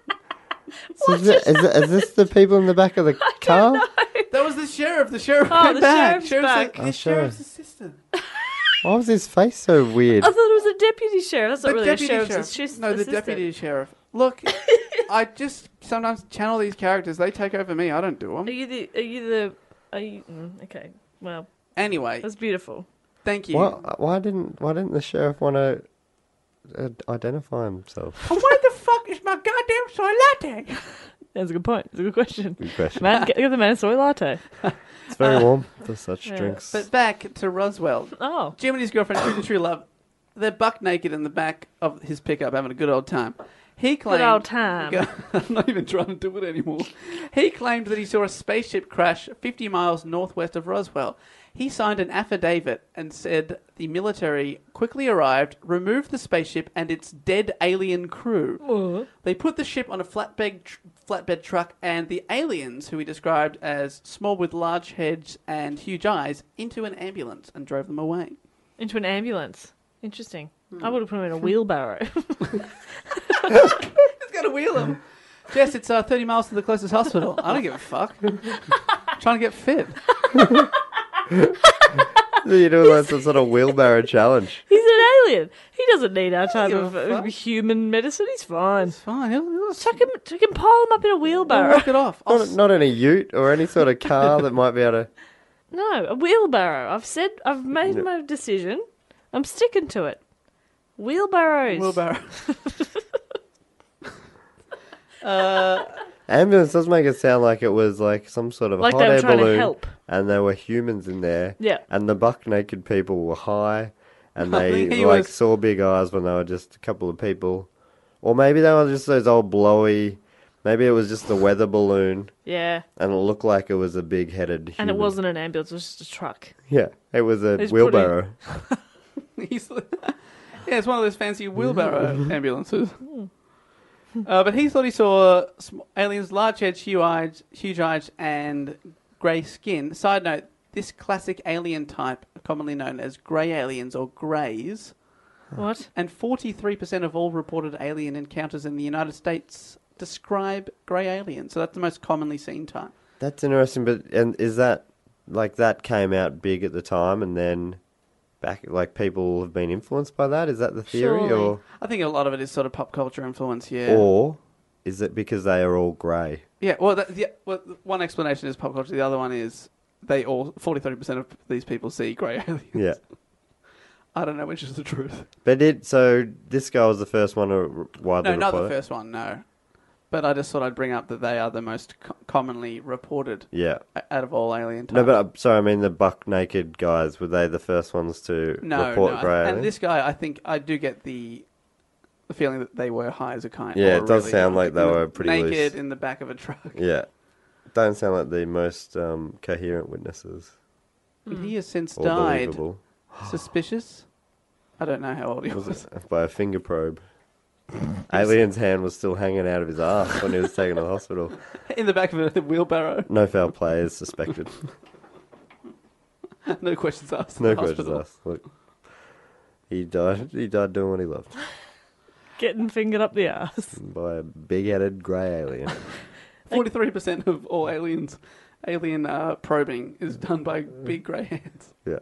So is, it, is, it, is this the people in the back of the car? That was the sheriff. The sheriff Oh, came the back. sheriff's Sheriff's back. like, Oh, this sheriff. sheriff's assistant. Why was his face so weird? I thought it was a deputy sheriff. That's not The really deputy a sheriff's sheriff. assist- No, the assistant. deputy sheriff. Look, I just sometimes channel these characters. They take over me. I don't do Are them. you the? Are you the? Are you? mm, Okay. Well, Anyway, that's beautiful. thank you. Why, why didn't why didn't the sheriff want to uh, identify himself? Oh, where the fuck is my goddamn soy latte? That's a good point. It's a good question. Good question. Man, get, get the man a soy latte. It's very warm for such yeah. drinks. But back to Roswell. Oh, Jim and his girlfriend, Trudy True Love, they're buck naked in the back of his pickup having a good old time. He claimed... good old time. I'm not even trying to do it anymore. He claimed that he saw a spaceship crash fifty miles northwest of Roswell. He signed an affidavit and said the military quickly arrived, removed the spaceship and its dead alien crew. They put the ship on a flatbed, tr- flatbed truck and the aliens, who he described as small with large heads and huge eyes, into an ambulance and drove them away. Into an ambulance. Interesting. Hmm. I would have put him in a wheelbarrow. It's got to wheel them. Jess, it's uh, thirty miles to the closest hospital. I don't give a fuck. Trying to get fit. You're doing like some sort of wheelbarrow challenge. He's an alien. He doesn't need our type give of a uh, fuck. human medicine. He's fine. It's fine. He'll, he'll Chuck him, chuck him, pile him up in a I'll wheelbarrow. walk it off. I'll Not, not in a ute or any sort of car that might be able to. No, a wheelbarrow. I've said, I've made No. my decision. I'm sticking to it. Wheelbarrows. wheelbarrow. Ambulance does make it sound like it was like some sort of Like hot they were air trying to balloon, help. and there were humans in there. Yeah. And the buck naked people were high, and I they think he like was- saw big eyes when they were just a couple of people, or maybe they were just those old blowy. Maybe it was just the weather balloon, Yeah. and it looked like it was a big headed. And it wasn't an ambulance, it was just a truck. Yeah, it was a It's wheelbarrow. He's, yeah, it's one of those fancy wheelbarrow ambulances. Uh, but he thought he saw sm- aliens, large heads, huge eyes, huge eyes, and grey skin. Side note: this classic alien type, commonly known as grey aliens or greys, What? and forty-three percent of all reported alien encounters in the United States describe grey aliens. So that's the most commonly seen type. That's interesting, but and is that like that came out big at the time, and then back like people have been influenced by that? Is that the theory, Surely. or I think a lot of it is sort of pop culture influence. Yeah. or is it because they are all grey? Yeah, well, that, the, well, one explanation is pop culture. The other one is they all forty-three percent of these people see grey aliens. Yeah, I don't know which is the truth. but it so this guy was the first one to r- widely No, not report the it. first one. No, But I just thought I'd bring up that they are the most co- commonly reported Yeah. out of all alien types. No, but I'm sorry, I mean the buck naked guys, were they the first ones to no, report no. grey And aliens? this guy, I think, I do get the the feeling that they were high as a kite. Yeah, or it does really sound like they in the- were pretty naked loose. in the back of a truck. Yeah. Don't sound like the most um, coherent witnesses. But he has since Or died. believable. Suspicious? I don't know how old he was. Was it by a finger probe? Alien's hand was still hanging out of his ass when he was taken to the hospital. In the back of a wheelbarrow. No foul play is suspected. No questions asked. in No the questions hospital. asked. Look, he died. He died doing what he loved Getting fingered up the ass. by a big-headed grey alien. forty-three percent of all aliens, alien uh, probing is done by big grey hands. Yeah.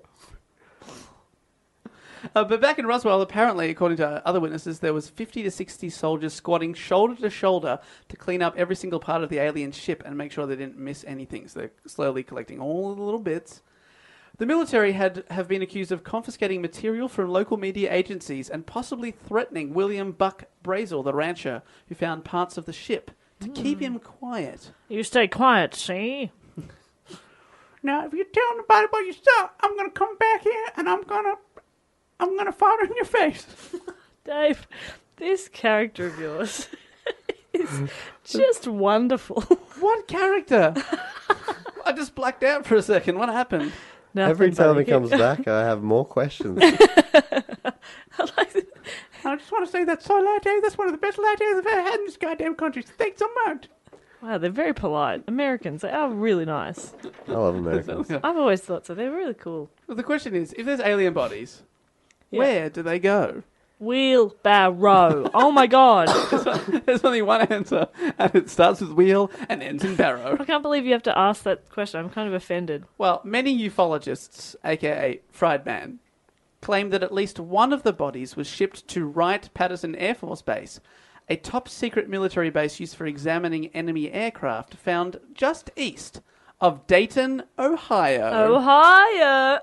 Uh, but back in Roswell, apparently, according to other witnesses, there was fifty to sixty soldiers squatting shoulder to shoulder to clean up every single part of the alien ship and make sure they didn't miss anything. So they're slowly collecting all the little bits. The military had have been accused of confiscating material from local media agencies and possibly threatening William Buck Brazel, the rancher, who found parts of the ship, to keep him quiet. You stay quiet, see? Now, if you tell nobody about your stuff, I'm going to come back here and I'm going to I'm going to fire in your face. Dave, this character of yours is just wonderful. What character? I just blacked out for a second. What happened? Nothing, Every time buddy. he comes back, I have more questions. I just want to say that soy latte, that's one of the best lattes I've ever had in this goddamn country. Thanks so much. Wow, they're very polite. Americans, they are really nice. I love Americans. I've always thought so. They're really cool. Well, the question is, if there's alien bodies, Yeah. where do they go? Wheelbarrow. Oh my god. There's only one answer, and it starts with wheel and ends in barrow. I can't believe you have to ask that question. I'm kind of offended. Well, many ufologists, aka Fried Man, claim that at least one of the bodies was shipped to Wright-Patterson Air Force Base, a top-secret military base used for examining enemy aircraft found just east of Dayton, Ohio. Ohio.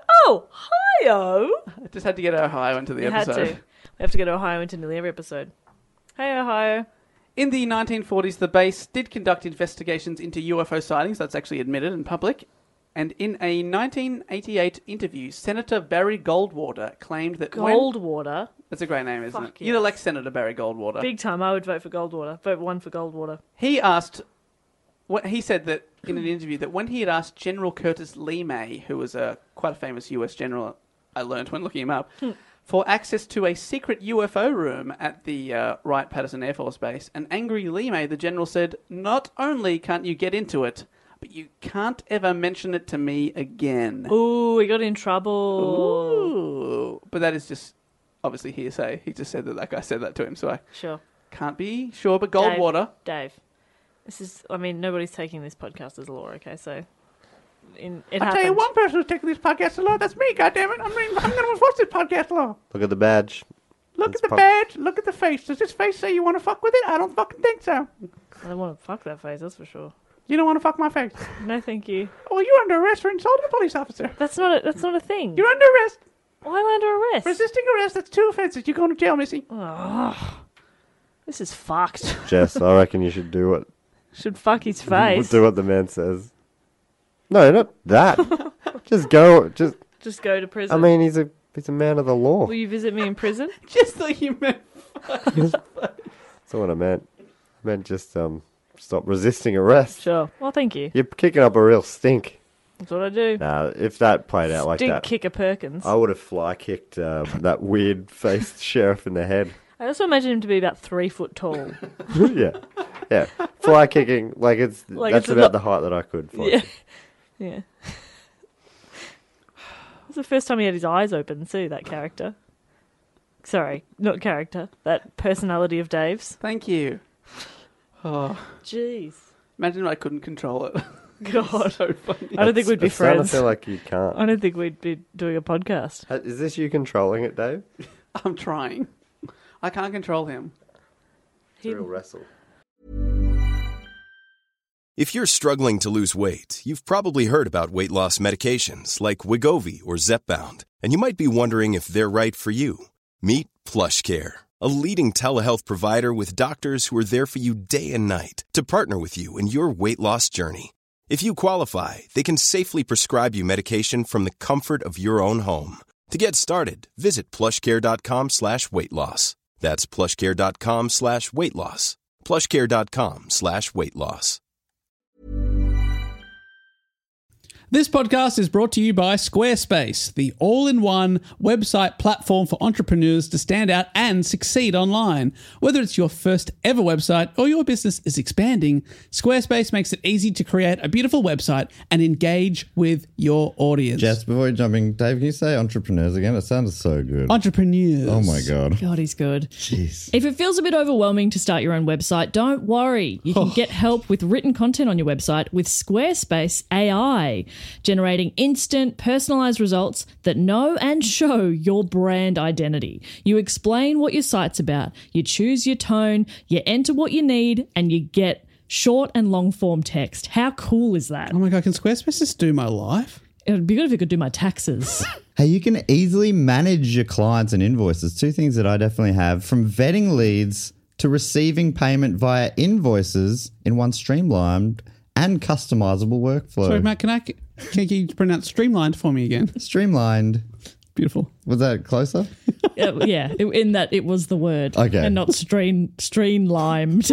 Ohio. I just had to get Ohio into the You had episode. to. We have to go to Ohio into nearly every episode. Hey, Ohio. In the nineteen forties, the base did conduct investigations into U F O sightings. That's actually admitted in public. And in a nineteen eighty-eight interview, Senator Barry Goldwater claimed that when... Goldwater. That's a great name, isn't Fuck it? You'd yes. elect Senator Barry Goldwater. Big time. I would vote for Goldwater. Vote one for Goldwater. He asked... What he said that in an interview that when he had asked General Curtis Lee May, who was a quite a famous U S general, I learned when looking him up, for access to a secret U F O room at the uh, Wright-Patterson Air Force Base, an angry Lee May, the general, said, "Not only can't you get into it, but you can't ever mention it to me again." Ooh, he got in trouble. Ooh. But that is just obviously hearsay. He just said that that guy said that to him, so I Sure. can't be sure. But Goldwater... Dave. Dave. This is, I mean, nobody's taking this podcast as law, okay? So, in, it I'll happened. tell you one person who's taking this podcast law, that's me, goddammit. I'm, I'm going to enforce this podcast law. Look at the badge. Look It's at the punk. badge, look at the face. Does this face say you want to fuck with it? I don't fucking think so. I don't want to fuck that face, that's for sure. You don't want to fuck my face. No, thank you. Oh, you're under arrest for insulting a police officer. That's not a, that's not a thing. You're under arrest. Why am I under arrest? Resisting arrest, that's two offenses. You're going to jail, Missy. Oh, this is fucked. Jess, I reckon you should do what Should fuck his face. do what the man says. No, not that. Just go. Just. Just go to prison. I mean, he's a he's a man of the law. Will you visit me in prison? Just thought you meant That's what I meant. I meant just um stop resisting arrest. Sure. Well, thank you. You're kicking up a real stink. That's what I do. Nah, if that played out like Stink that, kicker Perkins. I would have fly kicked um, that weird faced sheriff in the head. I also imagine him to be about three foot tall. yeah, yeah. Fly kicking like it's Like that's it's a about lot- the height that I could. Fly Yeah. kick. Yeah. It was the first time he had his eyes open, too, that character. Sorry, not character. That personality of Dave's. Thank you. Oh, Jeez. imagine I couldn't control it. God. So funny. I don't think we'd be It's starting to friends. sound like you can't. I don't think we'd be doing a podcast. Ha- Is this you controlling it, Dave? I'm trying. I can't control him. It's a real wrestle. If you're struggling to lose weight, you've probably heard about weight loss medications like Wegovy or Zepbound, and you might be wondering if they're right for you. Meet PlushCare, a leading telehealth provider with doctors who are there for you day and night to partner with you in your weight loss journey. If you qualify, they can safely prescribe you medication from the comfort of your own home. To get started, visit plushcare.com slash weight loss. That's plushcare.com slash weight loss. plushcare.com slash weight loss. This podcast is brought to you by Squarespace, the all-in-one website platform for entrepreneurs to stand out and succeed online. Whether it's your first ever website or your business is expanding, Squarespace makes it easy to create a beautiful website and engage with your audience. Jess, before you jumping, Dave, can you say entrepreneurs again? It sounded so good. Entrepreneurs. Oh my God. God, he's good. Jeez. If it feels a bit overwhelming to start your own website, don't worry. You can get help with written content on your website with Squarespace A I, generating instant, personalized results that know and show your brand identity. You explain what your site's about, you choose your tone, you enter what you need, and you get short and long form text. How cool is that? Oh my God, can Squarespace just do my life? It would be good if it could do my taxes. Hey, you can easily manage your clients and invoices. Two things that I definitely have, from vetting leads to receiving payment via invoices in one streamlined and customizable workflow. Sorry, Matt, can I can you pronounce streamlined for me again? Streamlined. Beautiful. Was that closer? yeah, yeah, in that it was the word. Okay. And not stream, stream-limed.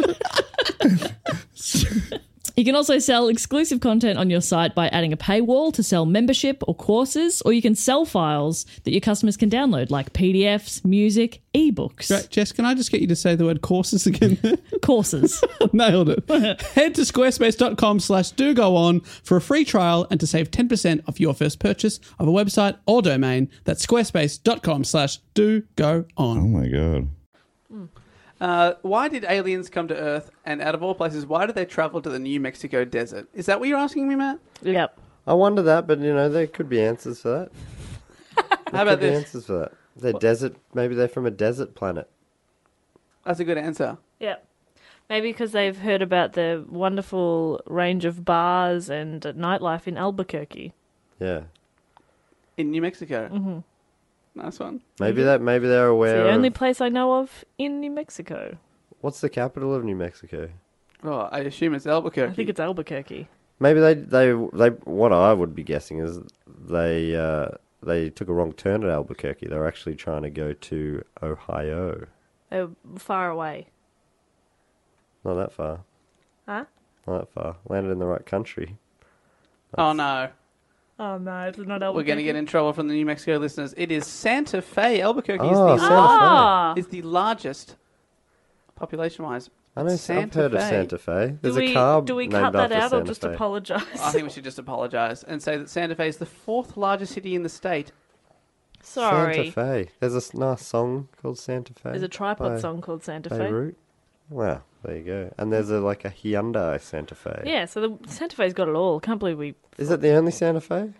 You can also sell exclusive content on your site by adding a paywall to sell membership or courses, or you can sell files that your customers can download, like P D Fs, music, ebooks. Great. Jess, can I just get you to say the word courses again? Courses. Nailed it. Head to squarespace.com slash do go on for a free trial and to save ten percent off your first purchase of a website or domain. That's squarespace.com slash do go on. Oh my God. Uh, why did aliens come to Earth, and out of all places, why did they travel to the New Mexico desert? Is that what you're asking me, Matt? Yep. I wonder that, but you know, there could be answers for that. How about could be this? answers for that. They're desert. Maybe they're from a desert planet. That's a good answer. Yep. Maybe because they've heard about the wonderful range of bars and nightlife in Albuquerque. Yeah. In New Mexico. Mm-hmm. Nice one. Maybe that. Maybe they're It's aware. the only of, place I know of in New Mexico. What's the capital of New Mexico? Oh, I assume it's Albuquerque. I think it's Albuquerque. Maybe they, they, they. What I would be guessing is they, uh, they took a wrong turn at Albuquerque. They were actually trying to go to Ohio. They were far away. Not that far. Huh? Not that far. Landed in the right country. Oh, no. Oh, no, it's not Albuquerque. We're going to get in trouble from the New Mexico listeners. It is Santa Fe. Albuquerque Oh, is, the Santa Ah! is the largest, population-wise. I know. Santa I've heard Fe. of Santa Fe. There's do we, a car Do we named cut that after out or Santa just Fe. apologise? I think we should just apologise and say that Santa Fe is the fourth largest city in the state. Sorry. Santa Fe. There's a s- nice song called Santa Fe. There's a tripod by song called Santa Fe. Beirut. Wow, there you go. And there's a like a Hyundai Santa Fe. Yeah, so the Santa Fe's got it all. Can't believe we... Is it the only Santa Fe?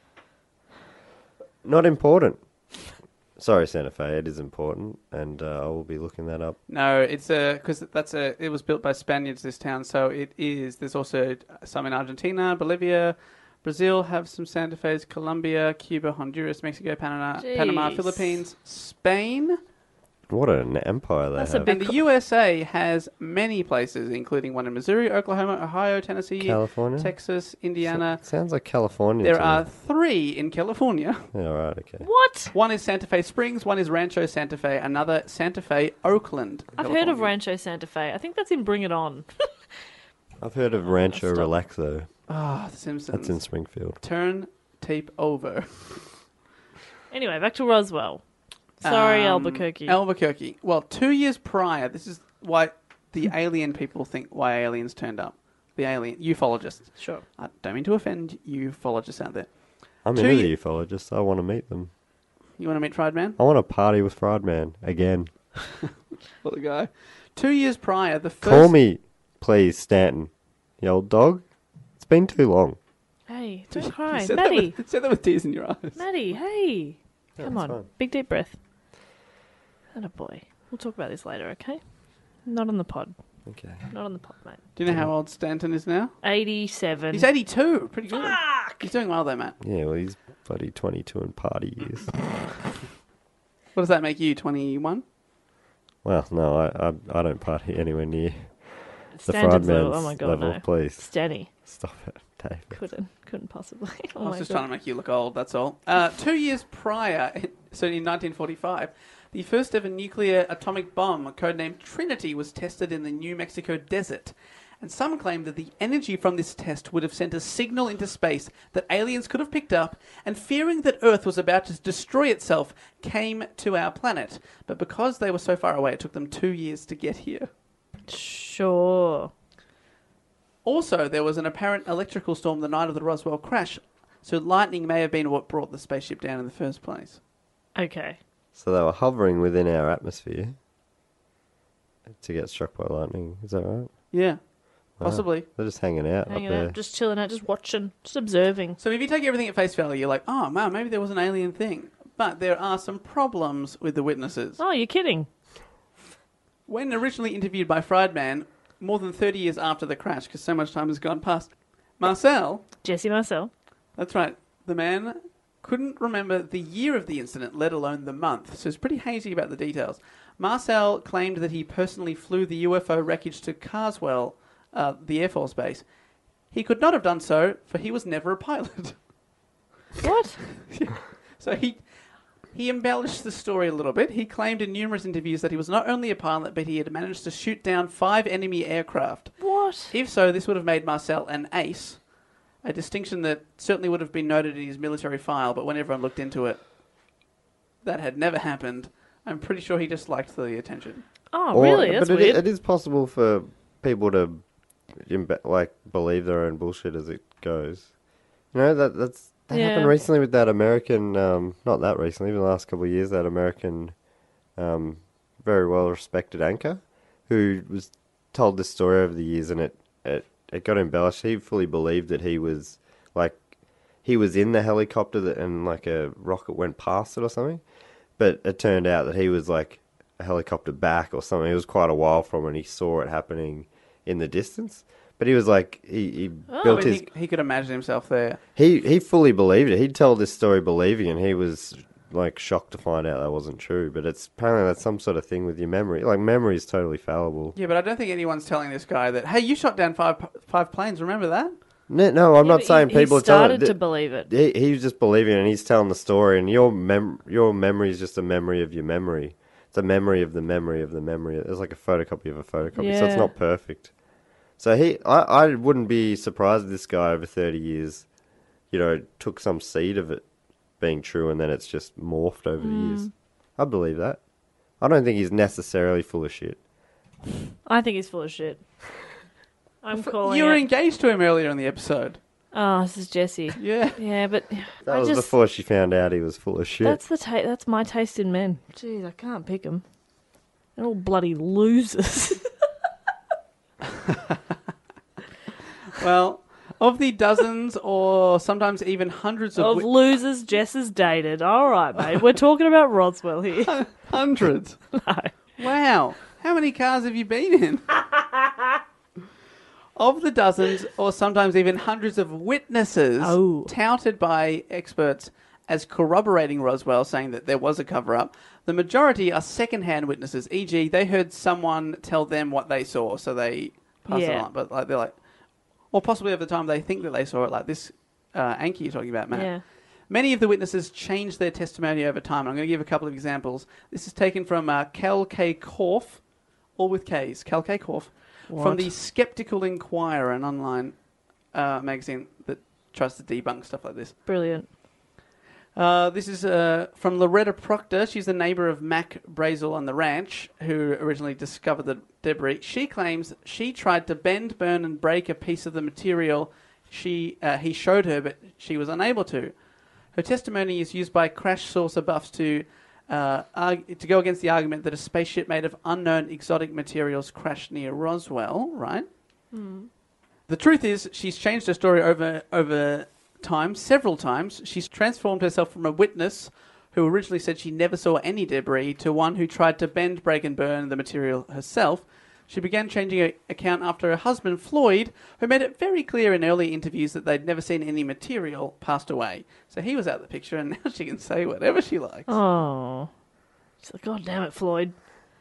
Not important. Sorry, Santa Fe. It is important, and uh, I will be looking that up. No, it's a because that's a. It was built by Spaniards. This town, so it is. There's also some in Argentina, Bolivia, Brazil have some Santa Fe's. Colombia, Cuba, Honduras, Mexico, Panama, Panama, Jeez. Philippines, Spain, What an empire they That's a have. big- and the U S A has many places, including one in Missouri, Oklahoma, Ohio, Tennessee, California? Texas, Indiana. So- sounds like California. There to are me. three in California. Yeah, all right, okay. What? One is Santa Fe Springs, one is Rancho Santa Fe, another Santa Fe Oakland. I've heard of California. Rancho Santa Fe. I think that's in Bring It On. I've heard of Rancho Stop. Relaxo. Ah, The Simpsons. That's in Springfield. Turn tape over. Anyway, back to Roswell. Sorry, Um, Albuquerque. Albuquerque. Well, two years prior, this is why the alien people think why aliens turned up. The alien ufologists. Sure. I don't mean to offend ufologists out there. I'm Two into ye- the ufologists. I want to meet them. You want to meet Fried Man? I want to party with Fried Man again. What a guy. Two years prior, the first... Call me, please, Stanton. You old dog. It's been too long. Hey, don't You cry. said that Maddie. with- said that with tears in your eyes. Maddie, hey. Yeah, Come it's on. fine. Big deep breath. And a boy. We'll talk about this later, okay? Not on the pod. Okay. Not on the pod, mate. Do you know how old Stanton is now? eighty-seven. He's eighty-two. Pretty good. He's doing well, though, Matt. Yeah, well, he's bloody twenty-two in party years. What does that make you, twenty-one? Well, no, I, I I don't party anywhere near the Standards fried level. man's Oh my god, level, no. please. Stanny. Stop it, Dave. Couldn't. Couldn't possibly. Oh I was my just God. trying to make you look old, that's all. Uh, two years prior, so in nineteen forty-five, the first ever nuclear atomic bomb, codenamed Trinity, was tested in the New Mexico desert. And some claim that the energy from this test would have sent a signal into space that aliens could have picked up, and fearing that Earth was about to destroy itself, came to our planet. But because they were so far away, it took them two years to get here. Sure. Also, there was an apparent electrical storm the night of the Roswell crash, so lightning may have been what brought the spaceship down in the first place. Okay. So they were hovering within our atmosphere to get struck by lightning. Is that right? Yeah, Wow. possibly. They're just hanging out Hanging up there. out, just chilling out, just watching, just observing. So if you take everything at face value, you're like, oh, man, maybe there was an alien thing. But there are some problems with the witnesses. Oh, you're kidding. When originally interviewed by Friedman, more than thirty years after the crash, because so much time has gone past, Marcel, Jesse Marcel. that's right, the man couldn't remember the year of the incident, let alone the month, so it's pretty hazy about the details. Marcel claimed that he personally flew the U F O wreckage to Carswell, uh, the Air Force Base. He could not have done so, for he was never a pilot. What? So he he embellished the story a little bit. He claimed in numerous interviews that he was not only a pilot, but he had managed to shoot down five enemy aircraft. What? If so, this would have made Marcel an ace, a distinction that certainly would have been noted in his military file, but when everyone looked into it, that had never happened. I'm pretty sure he just liked the attention. Oh, Or- really? That's but weird. it, it is possible for people to imbe- like believe their own bullshit as it goes. You know, that that's that Yeah. happened recently with that American, um, not that recently, even the last couple of years, that American um, very well respected anchor who was told this story over the years, and it, it, it got embellished. He fully believed that he was like he was in the helicopter that, and like a rocket went past it or something. But it turned out that he was like a helicopter back or something. It was quite a while from when he saw it happening in the distance. But he was like, he, he Oh, built but his... he, he could imagine himself there. He, he fully believed it. He'd tell this story believing it, and he was like shocked to find out that wasn't true. But it's apparently that's some sort of thing with your memory. Like, memory is totally fallible. Yeah, but I don't think anyone's telling this guy that, hey, you shot down five five planes, remember that? No, no I'm Yeah, not but saying he, people he are telling... started to believe it. He, he was just believing it, and he's telling the story, and your mem- your memory is just a memory of your memory. It's a memory of the memory of the memory. It's like a photocopy of a photocopy, so Yeah. it's not perfect. So he, I, I wouldn't be surprised if this guy over thirty years, you know, took some seed of it being true, and then it's just morphed over the years. I believe that. I don't think he's necessarily full of shit. I think he's full of shit. I'm calling You were it. engaged to him earlier in the episode. Oh, this is Jesse. Yeah. Yeah, but That I was just before she found out he was full of shit. that's the ta- that's my taste in men. Jeez, I can't pick them. They're all bloody losers. Well, of the dozens or sometimes even hundreds of... of wi- losers Jess has dated. All right, mate. We're talking about Roswell here. Hundreds? No. Wow. How many cars have you been in? Of the dozens or sometimes even hundreds of witnesses Oh. touted by experts as corroborating Roswell, saying that there was a cover-up, the majority are second-hand witnesses, for example they heard someone tell them what they saw, so they pass it Yeah. on. But like they're like, or possibly over the time they think that they saw it, like this uh, Anki you're talking about, Matt. Yeah. Many of the witnesses changed their testimony over time. I'm going to give a couple of examples. This is taken from uh, Cal K. Korff, all with K's, Cal K. Korff, from What? the Skeptical Inquirer, an online uh, magazine that tries to debunk stuff like this. Brilliant. Uh, this is uh, from Loretta Proctor. She's the neighbour of Mac Brazel on the ranch, who originally discovered the debris. She claims she tried to bend, burn, and break a piece of the material she uh, he showed her, but she was unable to. Her testimony is used by crash saucer buffs to uh, argue, to go against the argument that a spaceship made of unknown exotic materials crashed near Roswell. Right. The truth is, she's changed her story over over. time, several times. She's transformed herself from a witness who originally said she never saw any debris to one who tried to bend, break, and burn the material herself. She began changing her account after her husband, Floyd, who made it very clear in early interviews that they'd never seen any material, passed away. So he was out of the picture, and now she can say whatever she likes. Oh. She's like, God damn it, Floyd.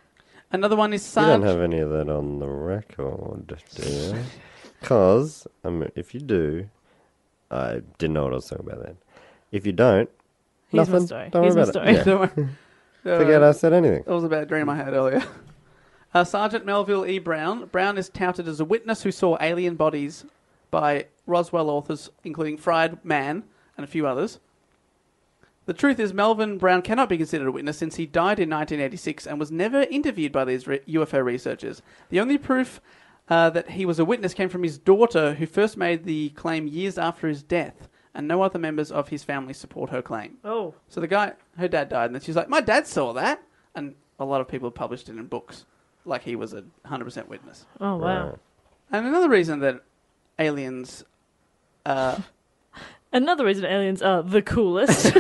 Another one is You don't Sarge. have any of that on the record, do you? Because, I mean, if you do, I didn't know what I was talking about then. If you don't, Here's my nothing. story. Don't Here's my worry about story. it. Yeah. Don't worry. Don't Forget worry. I said anything. It was a bad dream I had earlier. Uh, Sergeant Melville E. Brown. Brown is touted as a witness who saw alien bodies by Roswell authors, including Fried Man and a few others. The truth is, Melvin Brown cannot be considered a witness since he died in nineteen eighty-six and was never interviewed by these re- U F O researchers. The only proof uh, that he was a witness came from his daughter, who first made the claim years after his death, and no other members of his family support her claim. Oh. So the guy, her dad died, and then she's like, my dad saw that. And a lot of people have published it in books, like he was a one hundred percent witness. Oh, wow. Right. And another reason that aliens... Uh, Another reason aliens are the coolest.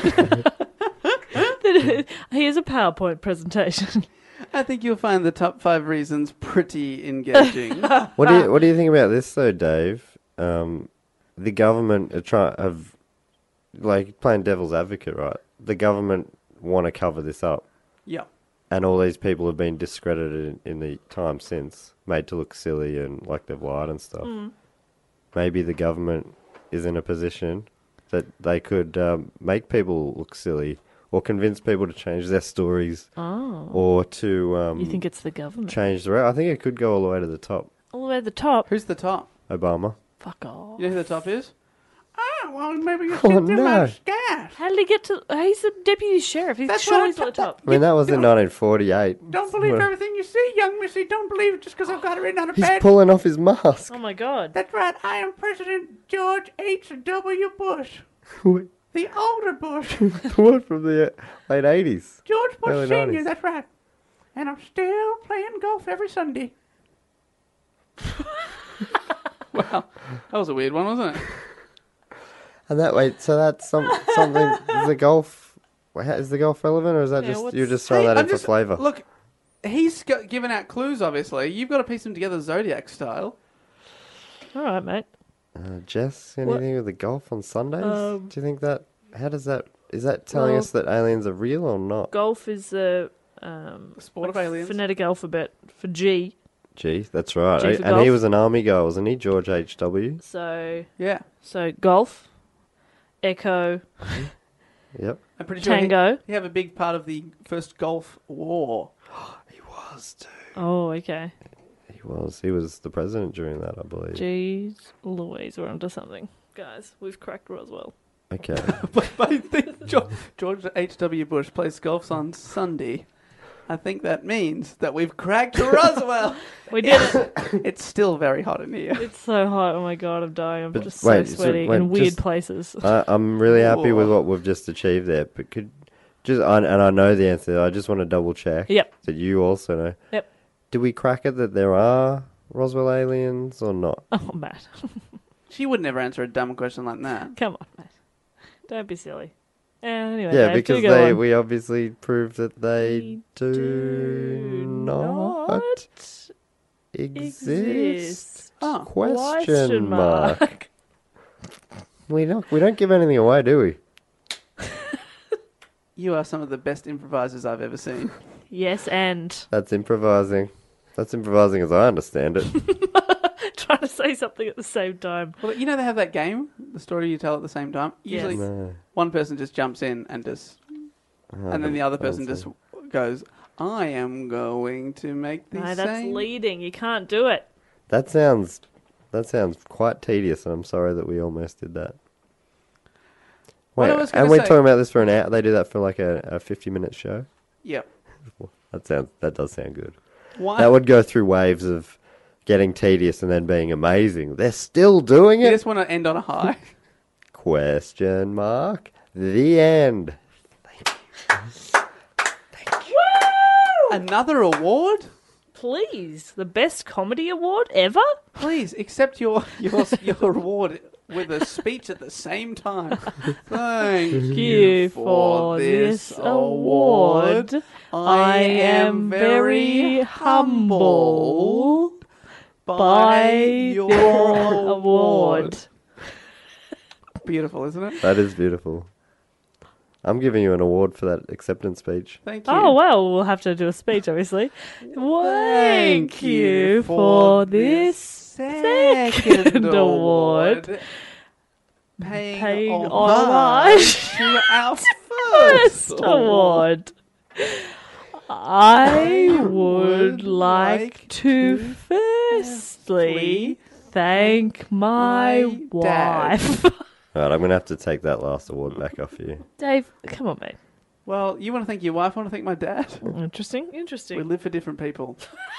Here's a PowerPoint presentation. I think you'll find the top five reasons pretty engaging. What do you What do you think about this though, Dave? Um, the government are trying have like playing devil's advocate, right? The government want to cover this up, Yeah. and all these people have been discredited in, in the time since, made to look silly and like they've lied and stuff. Mm. Maybe the government is in a position that they could um, make people look silly or convince people to change their stories Oh. or to um, You think it's the government? change the. I think it could go all the way to the top. All the way to the top. Who's the top? Obama. Fuck off. You know who the top is? Ah, well, maybe you Oh, think too no. much gas. How did he get to... He's the deputy sheriff. He's That's sure right, he's not the top. I mean, that was in nineteen forty-eight. Don't believe Well, everything you see, young missy. Don't believe it just because I've got it written on a He's pad. pulling off his mask. Oh, my God. That's right. I am President George H W. Bush. What The older Bush. what from the uh, late eighties? George Bush Early Senior, nineties. that's right. And I'm still playing golf every Sunday. Wow. That was a weird one, wasn't it? And that wait, so that's some something. Is the golf? wha- how- Is the golf relevant, or is that Yeah, just what's- you're just throwing Hey, that I'm in just- for flavour? Look, he's got, given out clues, obviously. You've got to piece them together Zodiac style. All right, mate. Uh, Jess, anything with the golf on Sundays? Um, Do you think that? How does that? Is that telling well, us that aliens are real or not? Golf is the um, The sport of aliens. phonetic alphabet for G. Gee, that's right. G Eh? for And he golf. was an army guy, wasn't he? George H W. So, Yeah. so golf, echo, Yep. I'm pretty sure he, tango. he have a big part of the first Gulf War. He was too. Oh, okay. He was. He was the president during that, I believe. Jeez Louise, we're onto something. Guys, we've cracked Roswell. Okay. But I think George, George H W. Bush plays golf on Sunday. I think that means that we've cracked Roswell. We did it. It's still very hot in here. It's so hot. Oh my God, I'm dying. I'm But just wait, so so sweaty wait, in weird just- places. I, I'm really happy with Whoa. what we've just achieved there, but could just I, and I know the answer. I just want to double check. Yep. That you also know. Yep. Do we crack it that there are Roswell aliens or not? Oh, Matt. She would never answer a dumb question like that. Come on, Matt. Don't be silly. Uh, anyway, Yeah, Dave, because do go they on. we obviously proved that they We do, do not, not exist. exist. Oh, Question, Question mark. mark. We don't we don't give anything away, do we? you are some of the best improvisers I've ever seen. Yes, and That's improvising. That's improvising as I understand it. trying to say something at the same time. Well, you know they have that game, the story you tell at the same time. Yes. Usually, No. one person just jumps in and just, I and then the other don't person just think- goes, "I am going to make the No, that's same." leading. You can't do it. That sounds that sounds quite tedious, and I'm sorry that we almost did that. What Wait, I was gonna and we're say- talking about this for an hour. They do that for like a, a fifty minute show. Yep. That sounds that does sound good. Why? That would go through waves of getting tedious and then being amazing. They're still doing You it. just want to end on a high. Question mark. The end. Another award? Please, the best comedy award ever? Please accept your your your award with a speech at the same time. Thank You for this award. I am very humbled by your award. Beautiful, isn't it? That is beautiful. I'm giving you an award for that acceptance speech. Thank you. Oh, well, we'll have to do a speech, obviously. Thank you for this second award. Paying, Paying homage homage to our First award. I would like to firstly thank my my dad. wife. All right, I'm going to have to take that last award back off you. Dave, come on, mate. Well, you want to thank your wife, I want to thank my dad. Interesting, We interesting. live for different people.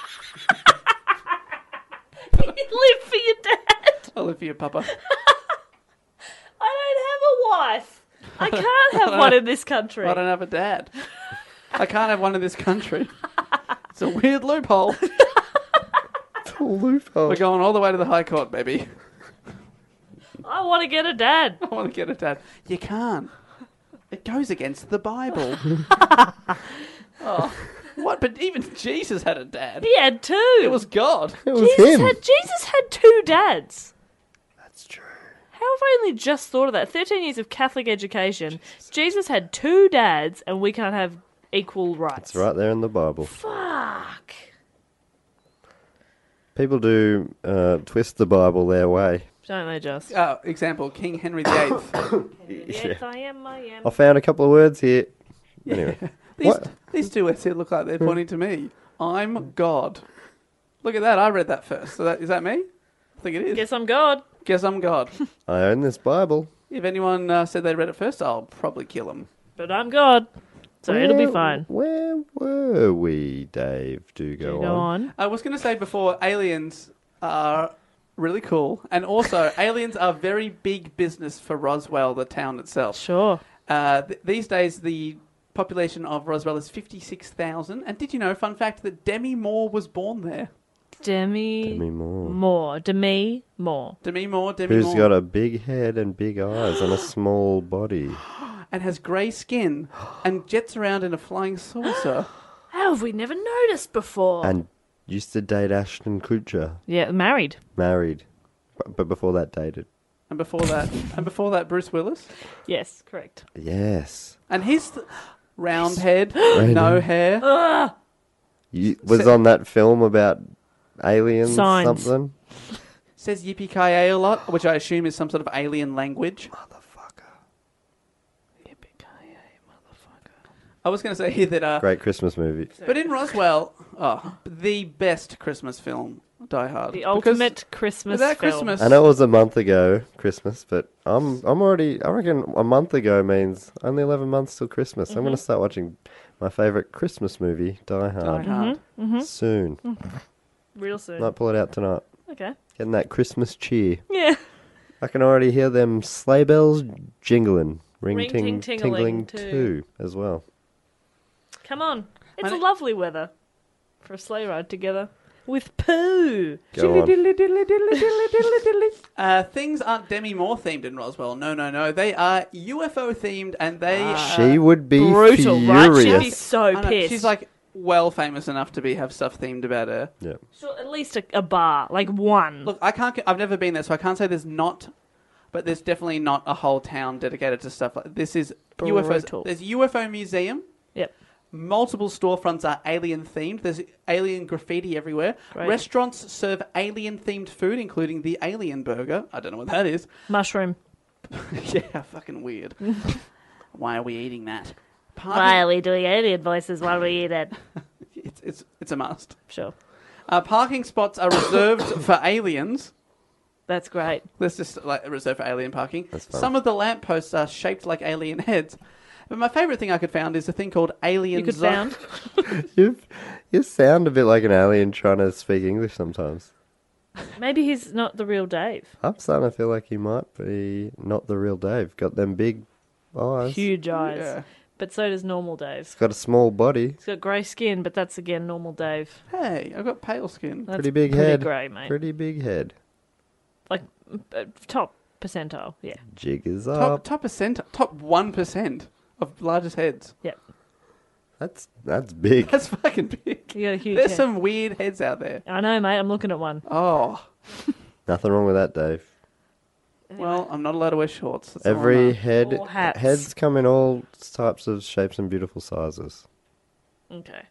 You live for your dad. I live for your papa. I don't have a wife. I can't have one in this country. I don't have a dad. I can't have one in this country. It's a weird loophole. Loophole. We're going all the way to the High Court, baby. I want to get a dad. I want to get a dad. You can't. It goes against the Bible. Oh, what? But even Jesus had a dad. He had two. It was God. It was Jesus him. had Jesus had two dads. That's true. How have I only just thought of that? Thirteen years of Catholic education. Jesus, Jesus had two dads, and we can't have equal rights. It's right there in the Bible. Fuck. People do uh, twist the Bible their way. Don't they just? Uh, example, King Henry the Eighth. Yes, I am. I am. I found a couple of words here. Anyway. These, What? these two words here look like they're pointing to me. I'm God. Look at that. I read that first. So that, is that me? I think it is. Guess I'm God. Guess I'm God. I own this Bible. If anyone uh, said they read it first, I'll probably kill them. But I'm God. So it'll be Where- fine. Where were we, Dave? Do go, You go on. on. I was going to say before, aliens are really cool. And also, aliens are very big business for Roswell, the town itself. Sure. Uh, th- these days, the population of Roswell is fifty-six thousand. And did you know, fun fact, that Demi Moore was born there? Demi, Demi Moore. Moore. Demi Moore. Demi Moore, Demi Who's Moore. got a big head and big eyes and a small body. And has grey skin and jets around in a flying saucer. How have we never noticed before? And used to date Ashton Kutcher. yeah, married. Married. But, but before that, dated. And before that, and before that, Bruce Willis. Yes, correct. Yes. And his th- round head, no hair. You, was So- on that film about aliens Signs. something? Says yippee-ki-yay a lot, which I assume is some sort of alien language. Motherfucker. I was going to say here that, uh, Great Christmas movie. but in Roswell, oh, the best Christmas film, Die Hard. The Because ultimate Christmas without film. Christmas, I know it was a month ago, Christmas, but I'm I'm already, I reckon a month ago means only eleven months till Christmas. I'm going to start watching my favourite Christmas movie, Die Hard, Die Hard. soon. Real soon. Might pull it out tonight. Okay. Getting that Christmas cheer. Yeah. I can already hear them sleigh bells jingling. Ring, Ring, ting, ting, tingling tingling too. too, as well. Come on. It's I- lovely weather for a sleigh ride together with poo. Go on. Uh, things aren't Demi Moore themed in Roswell. No, no, no. They are U F O themed, and they. uh, She would be Brutal, right? She'd be furious. so I know, pissed. she's like well famous enough to be have stuff themed about her. Yeah. Sure, at least a, a bar, like one. Look, I can't. I've never been there, so I can't say there's not. But there's definitely not a whole town dedicated to stuff like this. Is U F Os? Brutal. There's U F O museum. Yep. Multiple storefronts are alien themed. There's alien graffiti everywhere. Great. Restaurants serve alien themed food, including the Alien Burger. I don't know what that is. Mushroom. Yeah, fucking weird. Why are we eating that? Why Parking, are we doing alien voices while we eat it? it's, it's, it's a must. Sure. Uh, parking spots are reserved for aliens. That's great. Let's just like reserve for alien parking. That's fun. Some of the lampposts are shaped like alien heads. But my favourite thing I could found is a thing called Alien You could Zo- found. You you sound a bit like an alien trying to speak English sometimes. Maybe he's not the real Dave. I'm starting to feel like he might be not the real Dave. Got them big eyes. Huge eyes. Yeah. But so does normal Dave. He's got a small body. He's got grey skin, but that's again normal Dave. Hey, I've got pale skin. That's Pretty big pretty head. grey, mate. Pretty big head. Like uh, top percentile. Yeah. Jig is Top up. top percent, top one percent of largest heads. Yep. That's that's big. That's fucking big. You got a huge There's head. some weird heads out there. I know, mate. I'm looking at one. Oh, Nothing wrong with that, Dave. Well, I'm not allowed to wear shorts. That's all I know. Every head Or hats. heads come in all types of shapes and beautiful sizes. Okay.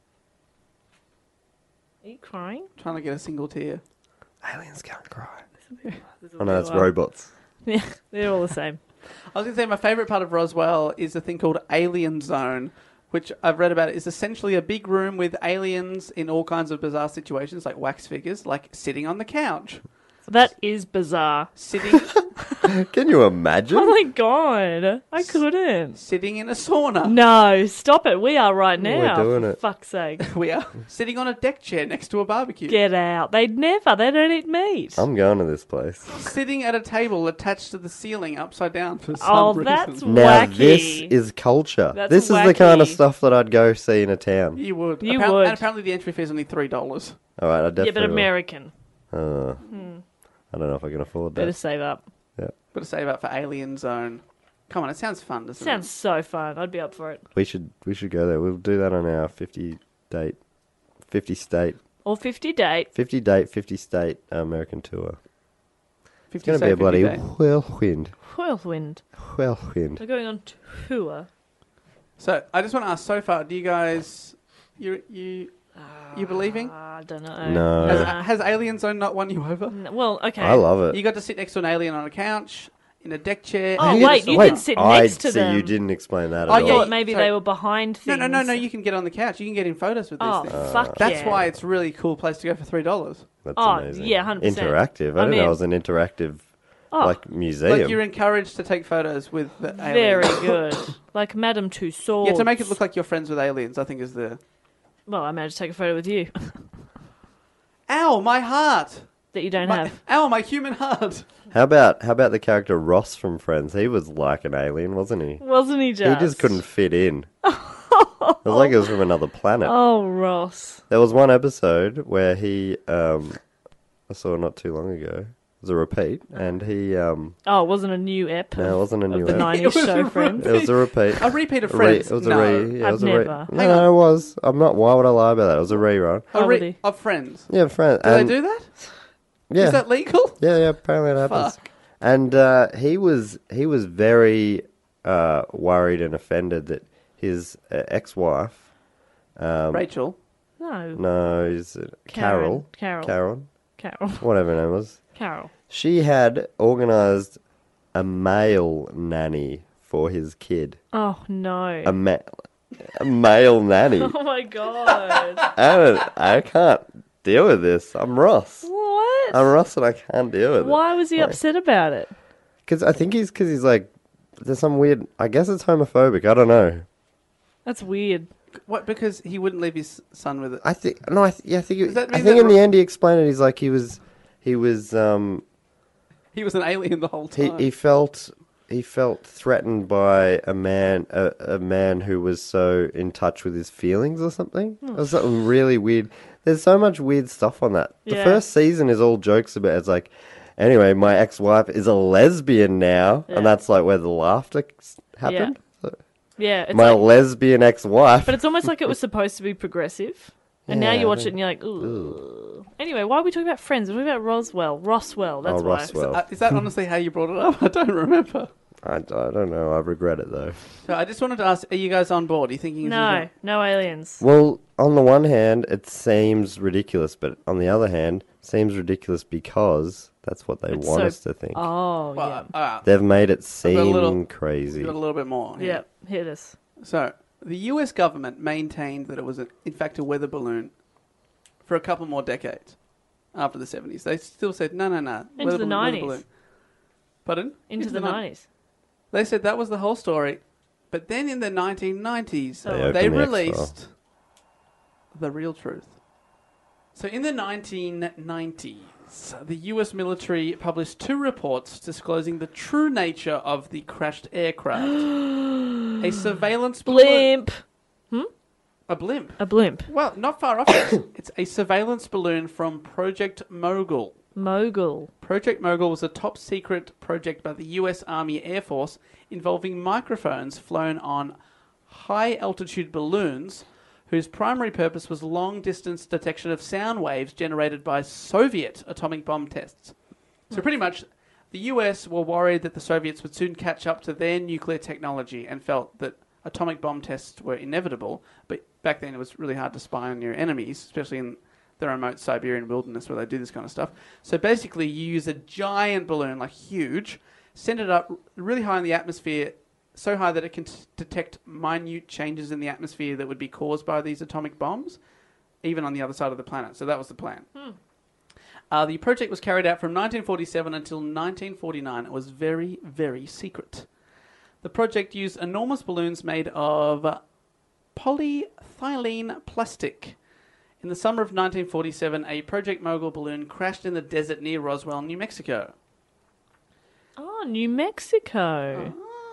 Are you crying? Trying to get a single tear. Aliens can't cry. This will Oh no, it's go up. robots. Yeah, they're all the same. I was going to say my favourite part of Roswell is a thing called Alien Zone, which I've read about. It's essentially a big room with aliens in all kinds of bizarre situations, like wax figures, like sitting on the couch. That is bizarre. Sitting Can you imagine? Oh my god, I couldn't. sitting in a sauna. No, stop it. We are right now. doing for it. fuck's sake. We are sitting on a deck chair next to a barbecue. Get out. They'd never. They don't eat meat. I'm going to this place. Sitting at a table attached to the ceiling upside down for some Oh, reason. that's Now wacky. this is culture. That's this is the kind of wacky. stuff that I'd go see in a town. You would. You Appar- would. And apparently the entry fee is only three dollars. All right, I Yeah, definitely. but will. American. Uh, I don't know if I can afford Better that. save up. Yeah. Got to save up for Alien Zone. Come on, it sounds fun, doesn't Sounds so fun. I'd be up for it. We should we should go there. We'll do that on our fifty date, fifty state, Or fifty date. fifty date, fifty state American tour. it? It's going to be a bloody whirlwind. Whirlwind. Whirlwind. We're going on tour. So I just want to ask, so far, do you guys, you you you believing? I don't know. No. Has, Nah. has Alien Zone not won you over? N- Well, okay. I love it. You got to sit next to an alien on a couch in a deck chair. Oh, and get a wait, you sauna. can sit I next to see them. you didn't explain that at Oh, I all. yeah, thought maybe sorry. they were behind No, things. no, no, no. You can get on the couch. You can get in photos with these Oh, things. fuck That's yeah. why it's a really cool place to go for three dollars. That's Oh, amazing. yeah, one hundred percent. Interactive. I, I didn't mean- know it was an interactive Oh, like museum. Like you're encouraged to take photos with the very aliens. good. Like Madame Tussauds. Yeah, to make it look like you're friends with aliens, I think is the. Well, I managed to take a photo with you Ow, my heart. that you don't My, have. ow, my human heart. How about how about the character Ross from Friends? He was like an alien, wasn't he? Wasn't he just? He just couldn't fit in. It was like he was from another planet. Oh, Ross. There was one episode where he, um, I saw not too long ago. It was a repeat, and he, um, Oh, it wasn't a new ep. no, it wasn't a of new the ep. nineties It was show a Friends. It was a repeat. A repeat of A re- Friends. it was a no. re. Yeah, it I've was a re- never. No, Hang on. no, it was. I'm not. Why would I lie about that? It was a rerun. A How re- old are you? of Friends. Yeah, friend. Do and, they do that? Yeah, Is that legal? yeah, yeah. Apparently it happens. Fuck. And uh, he was he was very uh, worried and offended that his uh, ex-wife, um, Rachel. No. no, is it Carol, Carol. Carol, Carol. whatever her name was. Carol. She had organised a male nanny for his kid. Oh, no. A, ma- a male nanny. oh, my God. I don't. I can't deal with this. I'm Ross. What? I'm Ross, and I can't deal with it. Why was he Like- upset about it? Because I think he's because he's like, there's some weird. I guess it's homophobic. I don't know. That's weird. What? Because he wouldn't leave his son with it. I think no. I th- yeah. I think. It, Does that I mean think that in the Ro- end he explained it. He's like he was. He was. Um. He was an alien the whole He time. he felt. He felt threatened by a man. A, a man who was so in touch with his feelings or something. It was something really weird. There's so much weird stuff on that. The Yeah. first season is all jokes about. It's like. Anyway, my ex-wife is a lesbian now, Yeah. and that's like where the laughter s- happened. Yeah. It's My like, lesbian ex-wife. but it's almost like it was supposed to be progressive. And Yeah, now you I watch it think- and you're like, ooh. Anyway, why are we talking about Friends? We're talking about Roswell. Roswell, that's Oh, why. Roswell. Uh, is that honestly how you brought it up? I don't remember. I, I don't know. I regret it though. So I just wanted to ask: are you guys on board? Are you thinking? No, no aliens. Well, on the one hand, it seems ridiculous, but on the other hand, it seems ridiculous because that's what they It's want so- us to think. Oh, Well, yeah. all right. They've made it got a seem little- crazy. Got a little bit more. Yeah, hit us. So the U S government maintained that it was, a, in fact, a weather balloon for a couple more decades after the seventies. They still said no, no, no. Into weather the balloon, weather nineties. balloon. Pardon? Into the ni- nineties. They said that was the whole story, but then in the nineteen nineties, They they, opened the X-file. released the real truth. So in the nineteen nineties, the U S military published two reports disclosing the true nature of the crashed aircraft. A surveillance balloon. Blimp. A blimp. A blimp. Well, not far off. It's a surveillance balloon from Project Mogul. Mogul. Project Mogul was a top secret project by the U S Army Air Force involving microphones flown on high altitude balloons whose primary purpose was long distance detection of sound waves generated by Soviet atomic bomb tests. So pretty much The U S were worried that the Soviets would soon catch up to their nuclear technology and felt that atomic bomb tests were inevitable. But back then it was really hard to spy on your enemies, especially in the remote Siberian wilderness where they do this kind of stuff. So basically you use a giant balloon, like huge, send it up really high in the atmosphere, so high that it can t- detect minute changes in the atmosphere that would be caused by these atomic bombs, even on the other side of the planet. So that was the plan. Hmm. Uh, the project was carried out from nineteen forty-seven until nineteen forty-nine. It was very, very secret. The project used enormous balloons made of polyethylene plastic. In the summer of nineteen forty-seven, a Project Mogul balloon crashed in the desert near Roswell, New Mexico. Oh, New Mexico.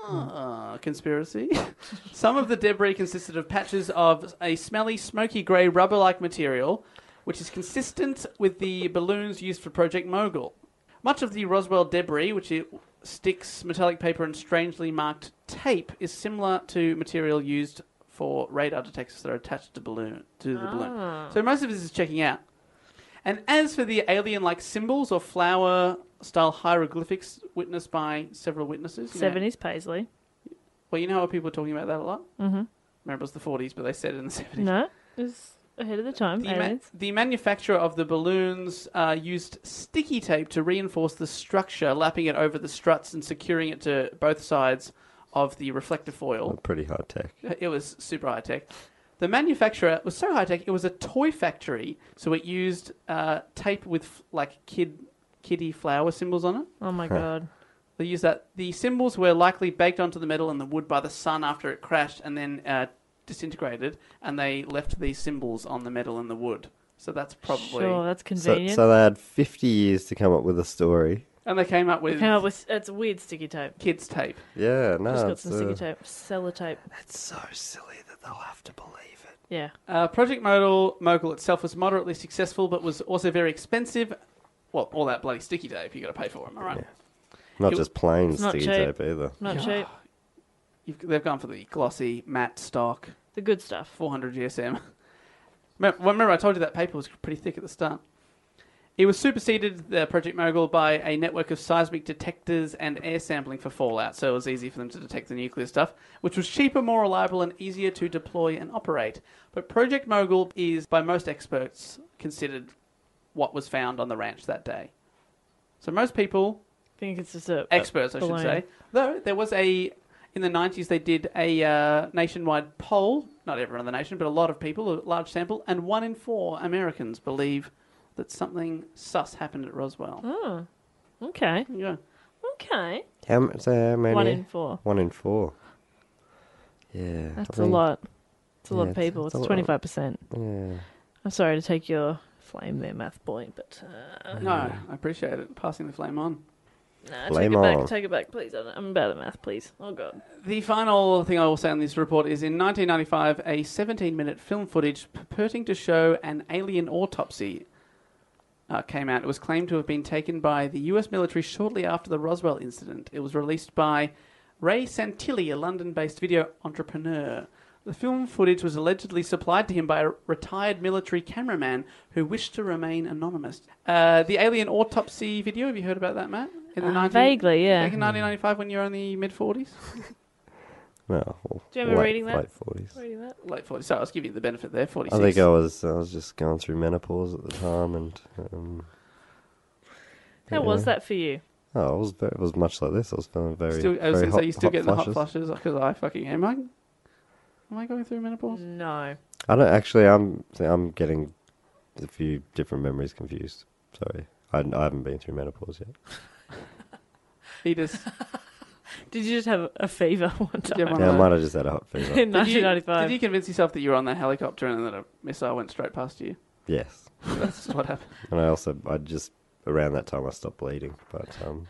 Ah, conspiracy. Some of the debris consisted of patches of a smelly, smoky grey rubber-like material, which is consistent with the balloons used for Project Mogul. Much of the Roswell debris, which is sticks, metallic paper, and strangely marked tape, is similar to material used for radar detectors that are attached to balloon to the Ah. balloon. So most of this is checking out. And as for the alien-like symbols or flower-style hieroglyphics witnessed by several witnesses, you know- seventies Paisley. well, you know how people were talking about that a lot? Mm-hmm. Remember, it was the forties, but they said it in the seventies. No, it was ahead of the time. The, ma- aliens. the manufacturer of the balloons uh, used sticky tape to reinforce the structure, lapping it over the struts and securing it to both sides of the reflector foil. Pretty high tech. It was super high tech. The manufacturer was so high tech, it was a toy factory, so it used uh, tape with f- like kid kitty flower symbols on it. Oh my god. They used that. The symbols were likely baked onto the metal and the wood by the sun after it crashed and then uh, disintegrated, and they left these symbols on the metal and the wood. So that's probably... Sure, that's So, convenient. so they had fifty years to come up with a story. And they came up with Came up with it's weird sticky tape. kids' tape. Yeah, no. Just got it's, some uh, sticky tape, sellotape. It's so silly that they'll have to believe it. Yeah. Uh, Project Mogul, Mogul itself was moderately successful, but was also very expensive. Well, all that bloody sticky tape you got to pay for, am I right? Not It- just plain It's not sticky cheap. tape either. Not cheap. You've, they've gone for the glossy, matte stock, The good stuff. four hundred G S M. Remember, remember I told you that paper was pretty thick at the start. It was superseded, the Project Mogul, by a network of seismic detectors and air sampling for fallout, so it was easy for them to detect the nuclear stuff, which was cheaper, more reliable, and easier to deploy and operate. But Project Mogul is, by most experts, considered what was found on the ranch that day. So most people, I think it's just a experts a I should balloon. say, though there was a, in the nineties they did a uh, nationwide poll, not everyone in the nation, but a lot of people, a large sample, and one in four Americans believe that something sus happened at Roswell. Oh, okay. Yeah. Okay. How, m- so how many? One in four. One in four. Yeah. That's I a mean, lot. It's a yeah, lot of it's- people. it's It's a lot. twenty-five percent. Yeah. I'm sorry to take your flame there, math point, but uh, No, I appreciate it. Passing the flame on. nah, Flame take it back. on. Take it back, please. I don't- I'm bad at math, please. Oh god. The final thing I will say on this report is in nineteen ninety-five, a seventeen-minute film footage purporting to show an alien autopsy uh, came out. It was claimed to have been taken by the U S military shortly after the Roswell incident. It was released by Ray Santilli, a London-based video entrepreneur. The film footage was allegedly supplied to him by a retired military cameraman who wished to remain anonymous. Uh, the alien autopsy video, have you heard about that, Matt? In Uh, vaguely, yeah. Back in nineteen ninety-five when you were in the mid-forties? No. Well, Do you remember late, reading that? Late forties. Reading that? Late forties. So I was giving you the benefit there, forty-six. I think I was. I was just going through menopause at the time, and um, How yeah. was that for you? Oh, it was very, it was much like this. I was feeling very. Still, I was very going to say, you still hot getting the hot flushes. flushes? Because I fucking am. I, am I going through menopause? No. I don't actually. I'm. I'm getting a few different memories confused. Sorry, I, I haven't been through menopause yet. He just... Did you just have a fever one time? Yeah, one Yeah, I of might those. have just had a hot fever. In Did you, nineteen ninety-five. did you convince yourself that you were on that helicopter and that a missile went straight past you? Yes, That's just what happened. and I also I just around that time I stopped bleeding, but um,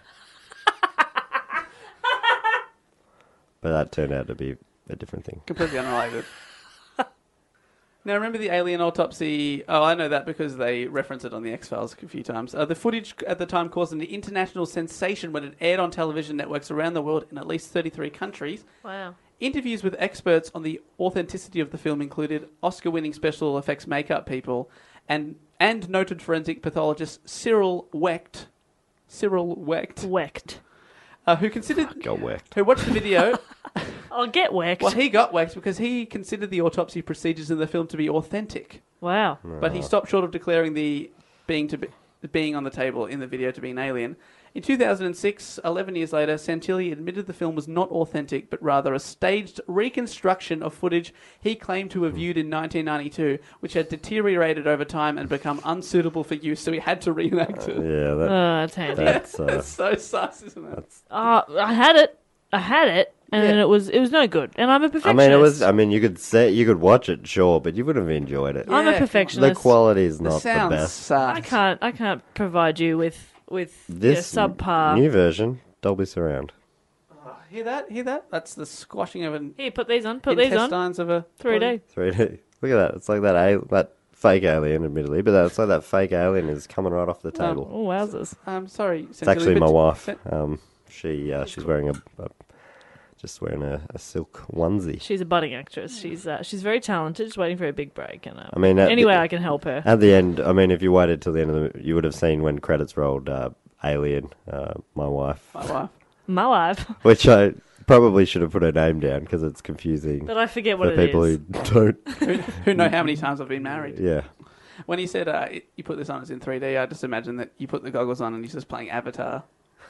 but that turned out to be a different thing. Completely unrelated. Now, remember the alien autopsy? Oh, I know that because they reference it on the X-Files a few times. Uh, the footage at the time caused an international sensation when it aired on television networks around the world in at least thirty-three countries. Wow. Interviews with experts on the authenticity of the film included Oscar-winning special effects makeup people and and noted forensic pathologist Cyril Wecht. Cyril Wecht, Wecht. uh, who considered Got whacked. who watched the video. I'll get Wecht. Well, he got whacked because he considered the autopsy procedures in the film to be authentic, Wow. but he stopped short of declaring the being to be, being on the table in the video to be an alien. In two thousand six, eleven years later, Santilli admitted the film was not authentic, but rather a staged reconstruction of footage he claimed to have viewed in nineteen ninety-two, which had deteriorated over time and become unsuitable for use, so he had to reenact it. Yeah, that, Oh, that's handy. that's uh, It's so sus, isn't it? Uh, I had it. I had it, and then Yeah. it was it was no good. And I'm a I perfectionist. mean, it was. I mean, you could say you could watch it, sure, but you wouldn't have enjoyed it. I'm Yeah, a the The perfectionist. quality is The not the sound best. sucks. I can't. I can't provide you with with This your subpar. new version, Dolby Surround. Hear that? Hear that? That's the squashing of an Here, put these on. Put these on. intestines of a three D. three D. Look at that. It's like that a- that fake alien, admittedly, but that's like that fake alien is coming right off the table. Oh, wowzers. Um, sorry, it's actually Santilli, my but- wife. San- Um, she uh, she's wearing a, a just wearing a, a silk onesie. She's a budding actress. She's uh, she's very talented. She's waiting for a big break. And uh, I mean, at any way the- I can help her. At the end, I mean, if you waited till the end of the, you would have seen when credits rolled, uh, Alien, uh, my wife, My wife. My life. which I probably should have put her name down because it's confusing But I forget what for it people is. who don't. who, who know how many times I've been married. Yeah, When he said uh, it- you put this on as in three D, I just imagine that you put the goggles on and he's just playing Avatar.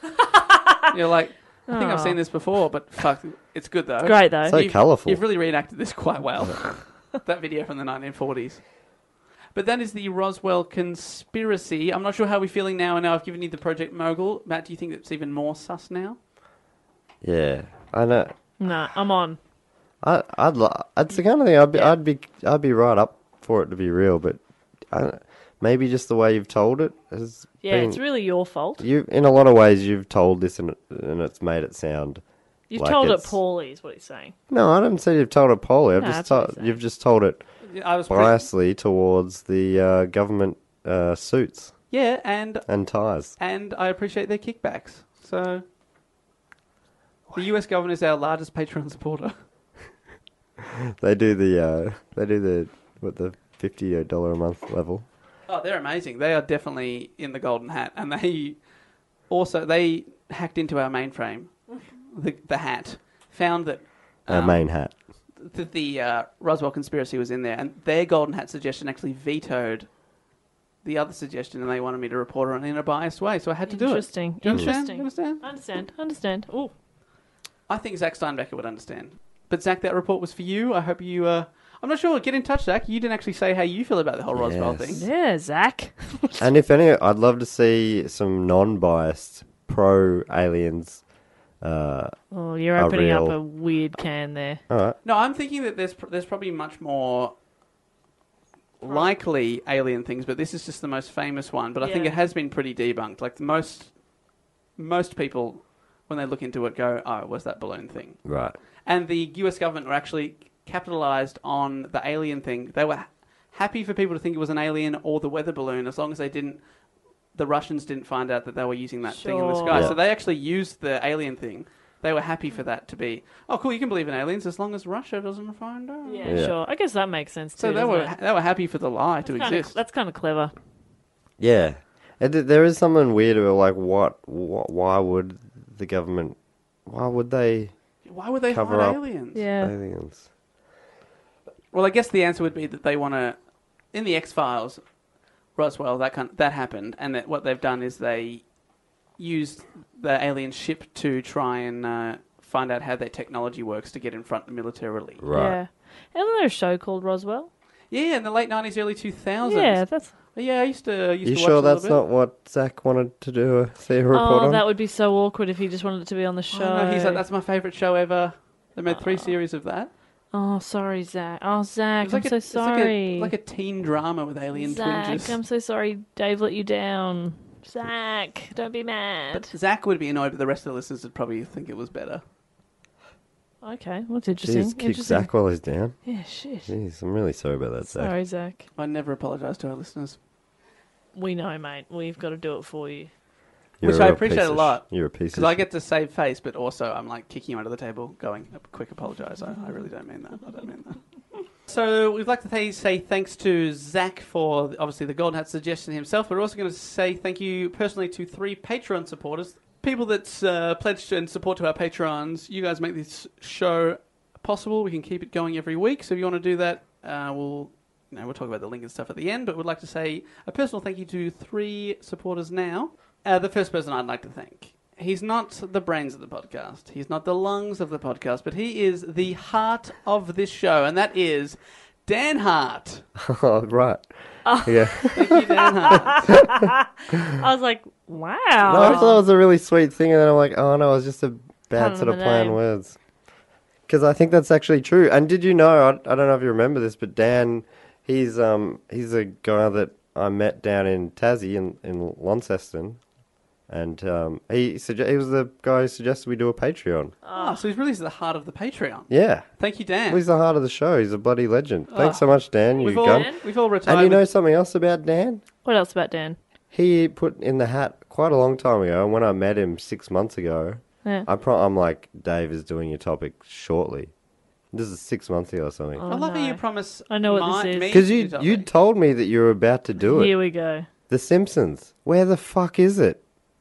You're like, I think I've Aw. seen this before, but fuck, it's good though. It's great though. so You've- colourful. You've really reenacted this quite well. That video from the nineteen forties. But that is the Roswell conspiracy. I'm not sure how we're feeling now, and now I've given you the Project Mogul. Matt, do you think it's even more sus now? Yeah, I know. Nah, I'm on. I, I'd. Lo- it's the kind of thing I'd be. I'd be. I'd be right up for it to be real, but I don't, maybe just the way you've told it has. Yeah, been, it's really your fault. You, in a lot of ways, you've told this and, and it's made it sound. You've like told it it's- poorly, is what he's saying. No, I didn't say you've told it poorly. I've No, just that's what told. he's saying. You've just told it I was pretty, biasly towards the uh, government uh, suits yeah, and and ties. and I appreciate their kickbacks. So the U S government is our largest Patreon supporter. They do the. Uh, they do the what the fifty dollar a month level. Oh, they're amazing. They are definitely in the golden hat, and they also they hacked into our mainframe, the the hat, found that Our um, main hat. that the uh, Roswell conspiracy was in there, and their golden hat suggestion actually vetoed the other suggestion, and they wanted me to report on it in a biased way, so I had to do it. Interesting. Do you understand? Interesting. You understand? I understand. I understand. Ooh. I think Zach Steinbecker would understand. But Zach, that report was for you. I hope you. Uh, I'm not sure. Get in touch, Zach. You didn't actually say how you feel about the whole Roswell Yes. thing. Yeah, Zach. And if any, I'd love to see some non-biased pro aliens. Uh, Oh, you're Are opening up real. a weird can there. all right. No, I'm thinking that there's pr- there's probably much more likely alien things, but this is just the most famous one. But I think Yeah. it has been pretty debunked. Like the most most people, when they look into it, go, "Oh, it was that balloon thing." Right. And the U S government were actually capitalized on the alien thing. They were ha- happy for people to think it was an alien or the weather balloon, as long as they didn't. The Russians didn't find out that they were using that thing in the Sure. sky, Yeah. so they actually used the alien thing. They were happy for that to be, oh, cool, you can believe in aliens as long as Russia doesn't find out. Yeah, Yeah. sure. I guess that makes sense too. So they doesn't were it? they were happy for the lie to Kinda- exist. That's kind of clever. Yeah. And th- there is something weird about like what, what? Why would the government? Why would they Why would they cover hide up aliens? Yeah. aliens? Well, I guess the answer would be that they want to, in the X Files, Roswell, that kind that happened, and that what they've done is they used the alien ship to try and uh, find out how their technology works to get in front militarily. Right. Yeah. Isn't there a show called Roswell? Yeah, in the late nineties, early two thousands. Yeah, that's. yeah. I used to. I used You to watch sure a little that's bit. not what Zach wanted to do? A, see a report Oh, on? that would be so awkward if he just wanted it to be on the show. Oh, no, he's like, that's my favourite show ever. They made three Oh. series of that. Oh, sorry, Zach. Oh, Zach, It's I'm like so a, it's like a- sorry. like a teen drama with alien Zach, twinges. I'm so sorry Dave let you down. Zach, don't be mad. Zach would be annoyed, but the rest of the listeners would probably think it was better. Okay, well, that's interesting. Jeez, kick interesting. Zach while he's down. Yeah, shit. Jeez, I'm really sorry about that, Zach. Sorry, Zach. I never apologise to our listeners. We know, mate. We've got to do it for you. You're Which a I real appreciate piece a of lot. sh- You're a piece Because of I sh- get to save face, but also I'm like kicking him under the table, going, a quick apologise. I, I really don't mean that. I don't mean that. So we'd like to th- say thanks to Zach for obviously the Golden Hat suggestion himself. We're also going to say thank you personally to three Patreon supporters. People that uh, pledged and support to our Patrons. You guys make this show possible. We can keep it going every week. So if you want to do that, uh, we'll you know, we'll talk about the link and stuff at the end. But we'd like to say a personal thank you to three supporters now. Uh, the first person I'd like to thank. He's not the brains of the podcast. He's not the lungs of the podcast, but he is the heart of this show, and that is Dan Hart. Oh, right. Oh. Yeah. Thank you, Dan Hart. I was like, wow. No, I thought it was a really sweet thing, and then I'm like, oh no, it was just a bad Pun sort on of the play on name. words. Because I think that's actually true. And did you know, I, I don't know if you remember this, but Dan, he's um he's a guy that I met down in Tassie, in, in Launceston. And um, he sugge- he was the guy who suggested we do a Patreon. Oh, so he's really the heart of the Patreon. Yeah. Thank you, Dan. Well, he's the heart of the show. He's a bloody legend. Thanks Oh. so much, Dan. You We've all, gun. we've all retired. And you know with- something else about Dan? What else about Dan? He put in the hat quite a long time ago, and when I met him six months ago, Yeah. I pro- I'm like, Dave is doing your topic shortly. This is six months ago or something. Oh, I love how no. you promise I know what my, this is. me Because to you do topic. you told me that you were about to do it. Here we go. The Simpsons. Where the fuck is it?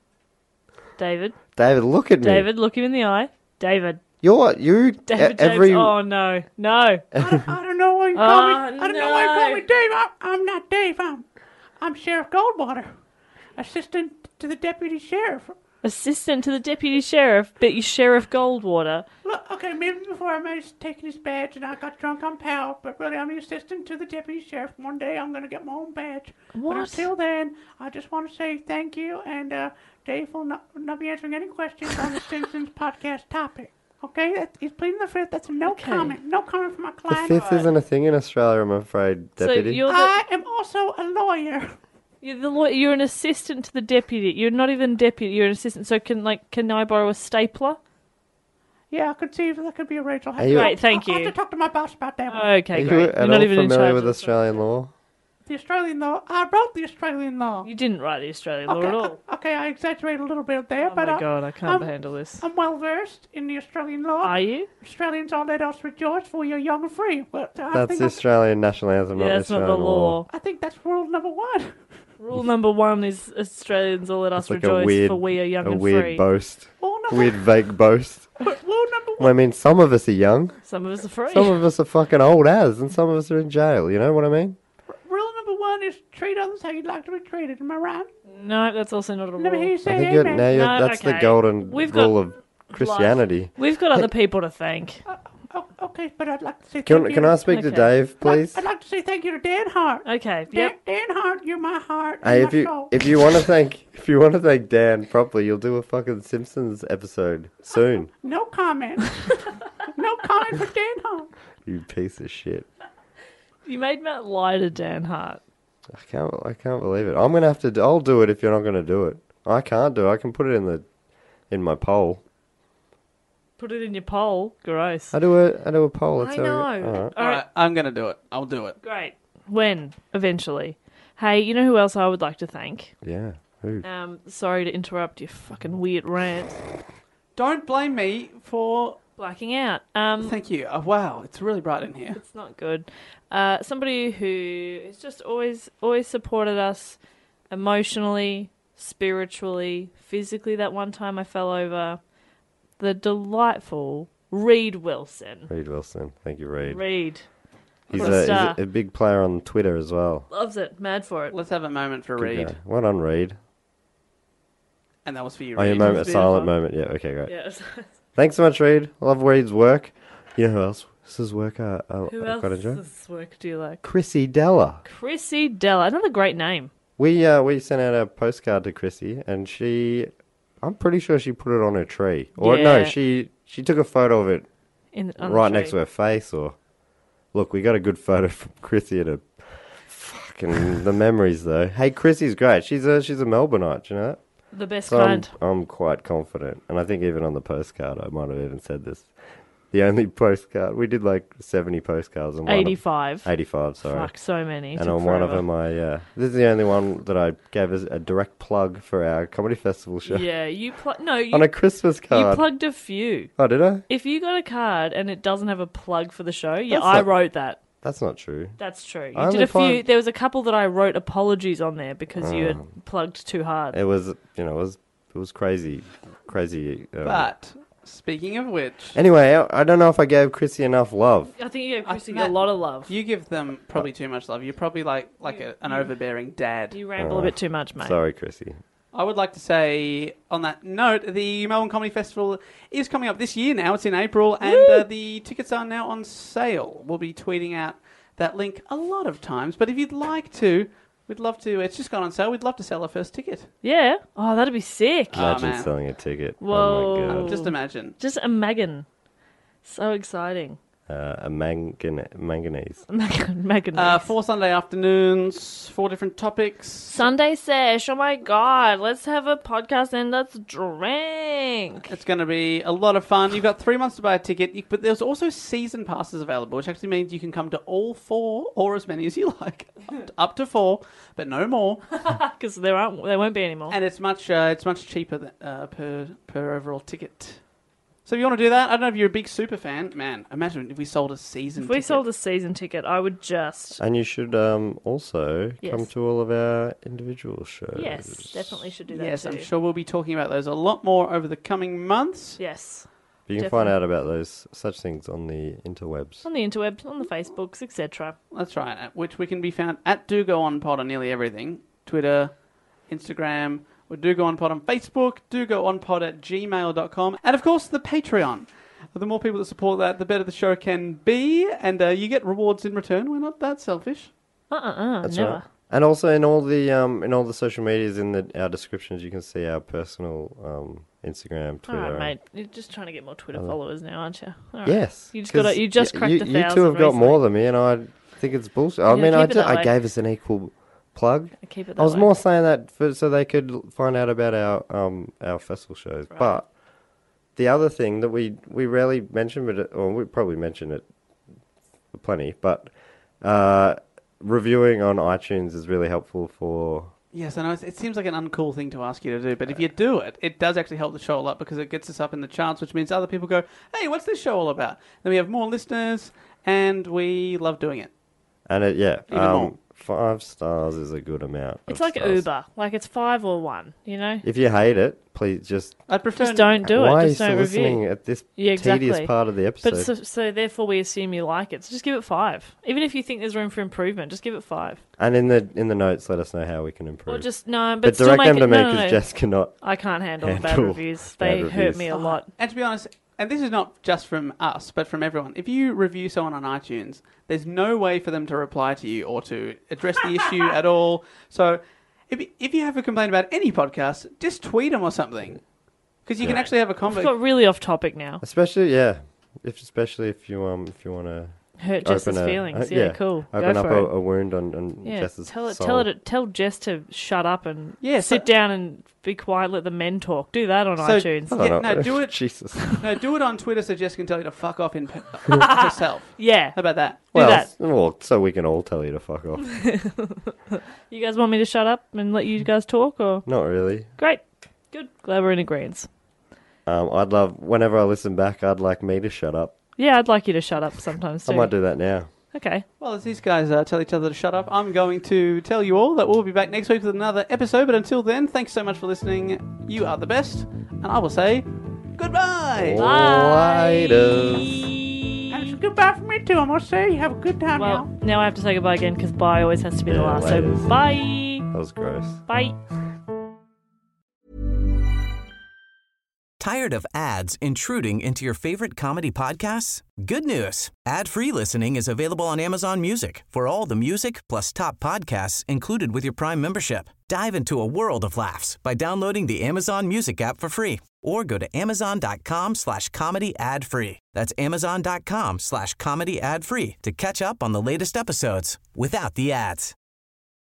David. David, look at me. David, look him in the eye. David. You're you David e- every James. Oh, no. No. I don't know why you Oh, call me. I don't know why you call no. me Dave. I, I'm not Dave. I'm, I'm Sheriff Goldwater, assistant to the deputy sheriff. Assistant to the deputy sheriff, but you Sheriff Goldwater. Look, okay, maybe before I might have taken his badge and I got drunk on pow, but really I'm the assistant to the deputy sheriff. One day I'm gonna get my own badge. What? But until then, I just want to say thank you, and uh, Dave will not, not be answering any questions on the Simpsons podcast topic. Okay, that, he's pleading the fifth. That's a no Okay. comment. No comment from my the client. fifth isn't a thing in Australia, I'm afraid, So deputy. you're the, I am also a lawyer. you're the law- you're an assistant to the deputy. You're not even deputy. You're an assistant. So can like can I borrow a stapler? Yeah, I could see if that could be arranged. I'll have Are to you- talk- Great, thank I'll have you. to talk to my boss about that one. Okay, Are you great. at You're not all even in familiar charge with of- Australian law? The Australian law. I wrote the Australian law. You didn't write the Australian law Okay, at all. okay, I exaggerated a little bit there, Oh but my I, god, I can't I'm, handle this. I'm well versed in the Australian law. Are you? Australians all let us rejoice, for you're young and free. Well, I That's think the I'm- Australian national anthem, Yeah, not the that's not Australian the law. I think that's rule number one. Rule number one is Australians all let us It's like a rejoice, weird, for we are young a and weird free. boast. Rule number, Weird vague boast. rule number Well, I mean, some of us are young, Some of us are free. some of us are fucking old as, and some of us are in jail. You know what I mean? Rule number one is treat others how you'd like to be treated. Am I right? No, that's also not a Never hear rule. you I say think you're, amen. now you're, No, that's the okay. golden We've got rule of Christianity. We've got other people to thank. Uh, oh, okay, but I'd like to say Can, thank you. can I speak to Okay. Dave, I'd like- please? I'd like to say thank you to Dan Hart. Okay, Dan, yep. Dan Hart, you're my heart. Hey, and if my you soul. if you want to thank if you want to thank Dan properly, you'll do a fucking Simpsons episode soon. No comment. No comment for Dan Hart. You piece of shit. You made Matt lie to Dan Hart. I can't I can't believe it. I'm gonna have to. Do, I'll do it if you're not gonna do it. I can't do it. I can put it in the in my poll. Put it in your poll. Gross. I do a I do a poll. That's I how we- know. all right. All All right, right, I'm going to do it. I'll do it. great. When? Eventually. Hey, you know who else I would like to thank? Yeah. Who? Um, sorry to interrupt your fucking weird rant. Don't blame me for... Blacking out. Um, Thank you. Oh, wow, it's really bright in here. It's not good. Uh, somebody who has just always always supported us emotionally, spiritually, physically. That one time I fell over. The delightful Reed Wilson. Reed Wilson. Thank you, Reed. Reed. He's What a, a he's star. a, a big player on Twitter as well. Loves it. Mad for it. Let's have a moment for Good Reed. guy. Well done, Reed. And that was for you, Oh, your Reed. moment, a That's silent beautiful. moment. Yeah. Okay, great. Yeah. Thanks so much, Reed. I love Reed's work. You know who else? This is work I, I, Who I else quite enjoy. does work do you like? Chrissy Della. Chrissy Della. Another great name. We uh we sent out a postcard to Chrissy, and she, I'm pretty sure she put it on her tree. Or no, Yeah. she she took a photo of it In, on the right tree. next to her face. Or look, we got a good photo from Chrissy and a fucking the memories though. Hey, Chrissy's great. She's a she's a Melbourneite, you know that? The best So I'm, kind. I'm quite confident, and I think even on the postcard, I might have even said this. The only postcard we did like seventy postcards and eighty-five. eighty-five, sorry. Fuck, so many. And Took on one of forever. them, I uh, this is the only one that I gave as a direct plug for our comedy festival show Yeah, you plug. No, you, on a Christmas you card. plugged a few. Oh, did I? If you got a card and it doesn't have a plug for the show, yeah, That's I not- wrote that. That's not true. That's true. You I did only a few. find- There was a couple that I wrote apologies on there because you Oh. had plugged too hard. It was, you know, it was it was crazy, crazy. Um, But speaking of which, anyway, I, I don't know if I gave Chrissy enough love. I think you gave I- Chrissy Matt, a lot of love. you give them probably too much love. You're probably like like a, an overbearing dad. You ramble a bit too much, mate. Sorry, Chrissy. I would like to say, on that note, the Melbourne Comedy Festival is coming up this year now. It's in April, and uh, the tickets are now on sale. We'll be tweeting out that link a lot of times, but if you'd like to, we'd love to. It's just gone on sale. We'd love to sell our first ticket. Yeah. Oh, that'd be sick. Oh, Imagine man. selling a ticket. Whoa. Oh my god. Just imagine. Just a Megan. So exciting. Uh, a mangane- manganese. Megan. Megan. Uh, four Sunday afternoons, four different topics. Sunday sesh. Oh my god. Let's have a podcast and let's drink. It's going to be a lot of fun. You've got three months to buy a ticket, you- but there's also season passes available, which actually means you can come to all four or as many as you like, up to, up to four, but no more. Because there aren't. There won't be any more. And it's much uh, it's much cheaper than, uh, per per overall ticket. So if you want to do that, I don't know if you're a big super fan. Man, imagine if we sold a season If we ticket. sold a season ticket, I would just. And you should um, also Yes. come to all of our individual shows. Yes, definitely should do that Yes, too. I'm sure we'll be talking about those a lot more over the coming months. Yes. But you can Definitely. find out about those such things on the interwebs. On the interwebs, on the Facebooks, et cetera. That's right, at which we can be found at Do Go On Pod on nearly everything. Twitter, Instagram, or Do Go On Pod on Facebook, Do Go On Pod at gmail dot com, and of course the Patreon. The more people that support that, the better the show can be, and uh, you get rewards in return. We're not that selfish. Uh-uh-uh, That's never. right. And also in all the um, in all the social medias in the our descriptions, you can see our personal um, Instagram, All Twitter. right, and- mate. You're just trying to get more Twitter Other- followers now, aren't you? All right. Yes. You just got 'cause You just y- cracked you, the You thousand two have got recently. more than me, and I think it's bullshit. I Yeah, mean, I, keep it did, that I way. gave us an equal plug. Keep it I that was way. more saying that for, so they could find out about our um, our festival shows. Right. But the other thing that we, we rarely mention, but it, or we probably mention it plenty, but uh, reviewing on iTunes is really helpful for. Yes, I know. It seems like an uncool thing to ask you to do, but if you do it, it does actually help the show a lot because it gets us up in the charts, which means other people go, hey, what's this show all about? Then we have more listeners, and we love doing it. And it, yeah, Even um, more. five stars is a good amount. It's of like stars. Uber. Like it's five or one, you know? If you hate it, please just. I'd prefer Just don't do Why it. are you Just still don't listening review. at this Yeah, exactly. tedious part of the episode? But so, so therefore we assume you like it. So just give it five. Even if you think there's room for improvement, just give it five. And in the in the notes, let us know how we can improve. Or just, no, but, but still direct make them it, to me no, no, because no. Jess cannot. I can't handle, bad handle reviews. bad They hurt reviews. me a lot. And to be honest, and this is not just from us, but from everyone, if you review someone on iTunes, there's no way for them to reply to you or to address the issue at all. So if, if you have a complaint about any podcast, just tweet them or something. Because you can actually have a We've conversation. got really off topic now. Especially, yeah, if especially if you um if you want to Hurt Jess's open a, feelings. uh, yeah, cool. Open Go up for a, it. a wound on, on Yeah, Jess's tell it, soul. tell it, tell Jess to shut up and Yeah, sit so- down and be quiet. Let the men talk. Do that on So- iTunes. I don't Yeah, know. no, do it- Jesus. No, do it on Twitter so Jess can tell you to fuck off in pe- herself. Yeah, How about that? do well, that. s- well, so we can all tell you to fuck off. You guys want me to shut up and let you guys talk, or Not really. great, good, glad we're in agreement. Um, I'd love whenever I listen back, I'd like me to shut up. Yeah, I'd like you to shut up sometimes too. I might do that now. Okay. Well, as these guys uh, tell each other to shut up, I'm going to tell you all that we'll be back next week with another episode. But until then, thanks so much for listening. You are the best. And I will say goodbye. Later. And it's goodbye from me too, I must say. Have a good time Well, now. now I have to say goodbye again because bye always has to be the Yeah, last. laters. So bye, That was gross. bye. Tired of ads intruding into your favorite comedy podcasts? Good news. Ad-free listening is available on Amazon Music for all the music plus top podcasts included with your Prime membership. Dive into a world of laughs by downloading the Amazon Music app for free or go to amazon.com slash comedy ad free. That's amazon.com slash comedy ad free to catch up on the latest episodes without the ads.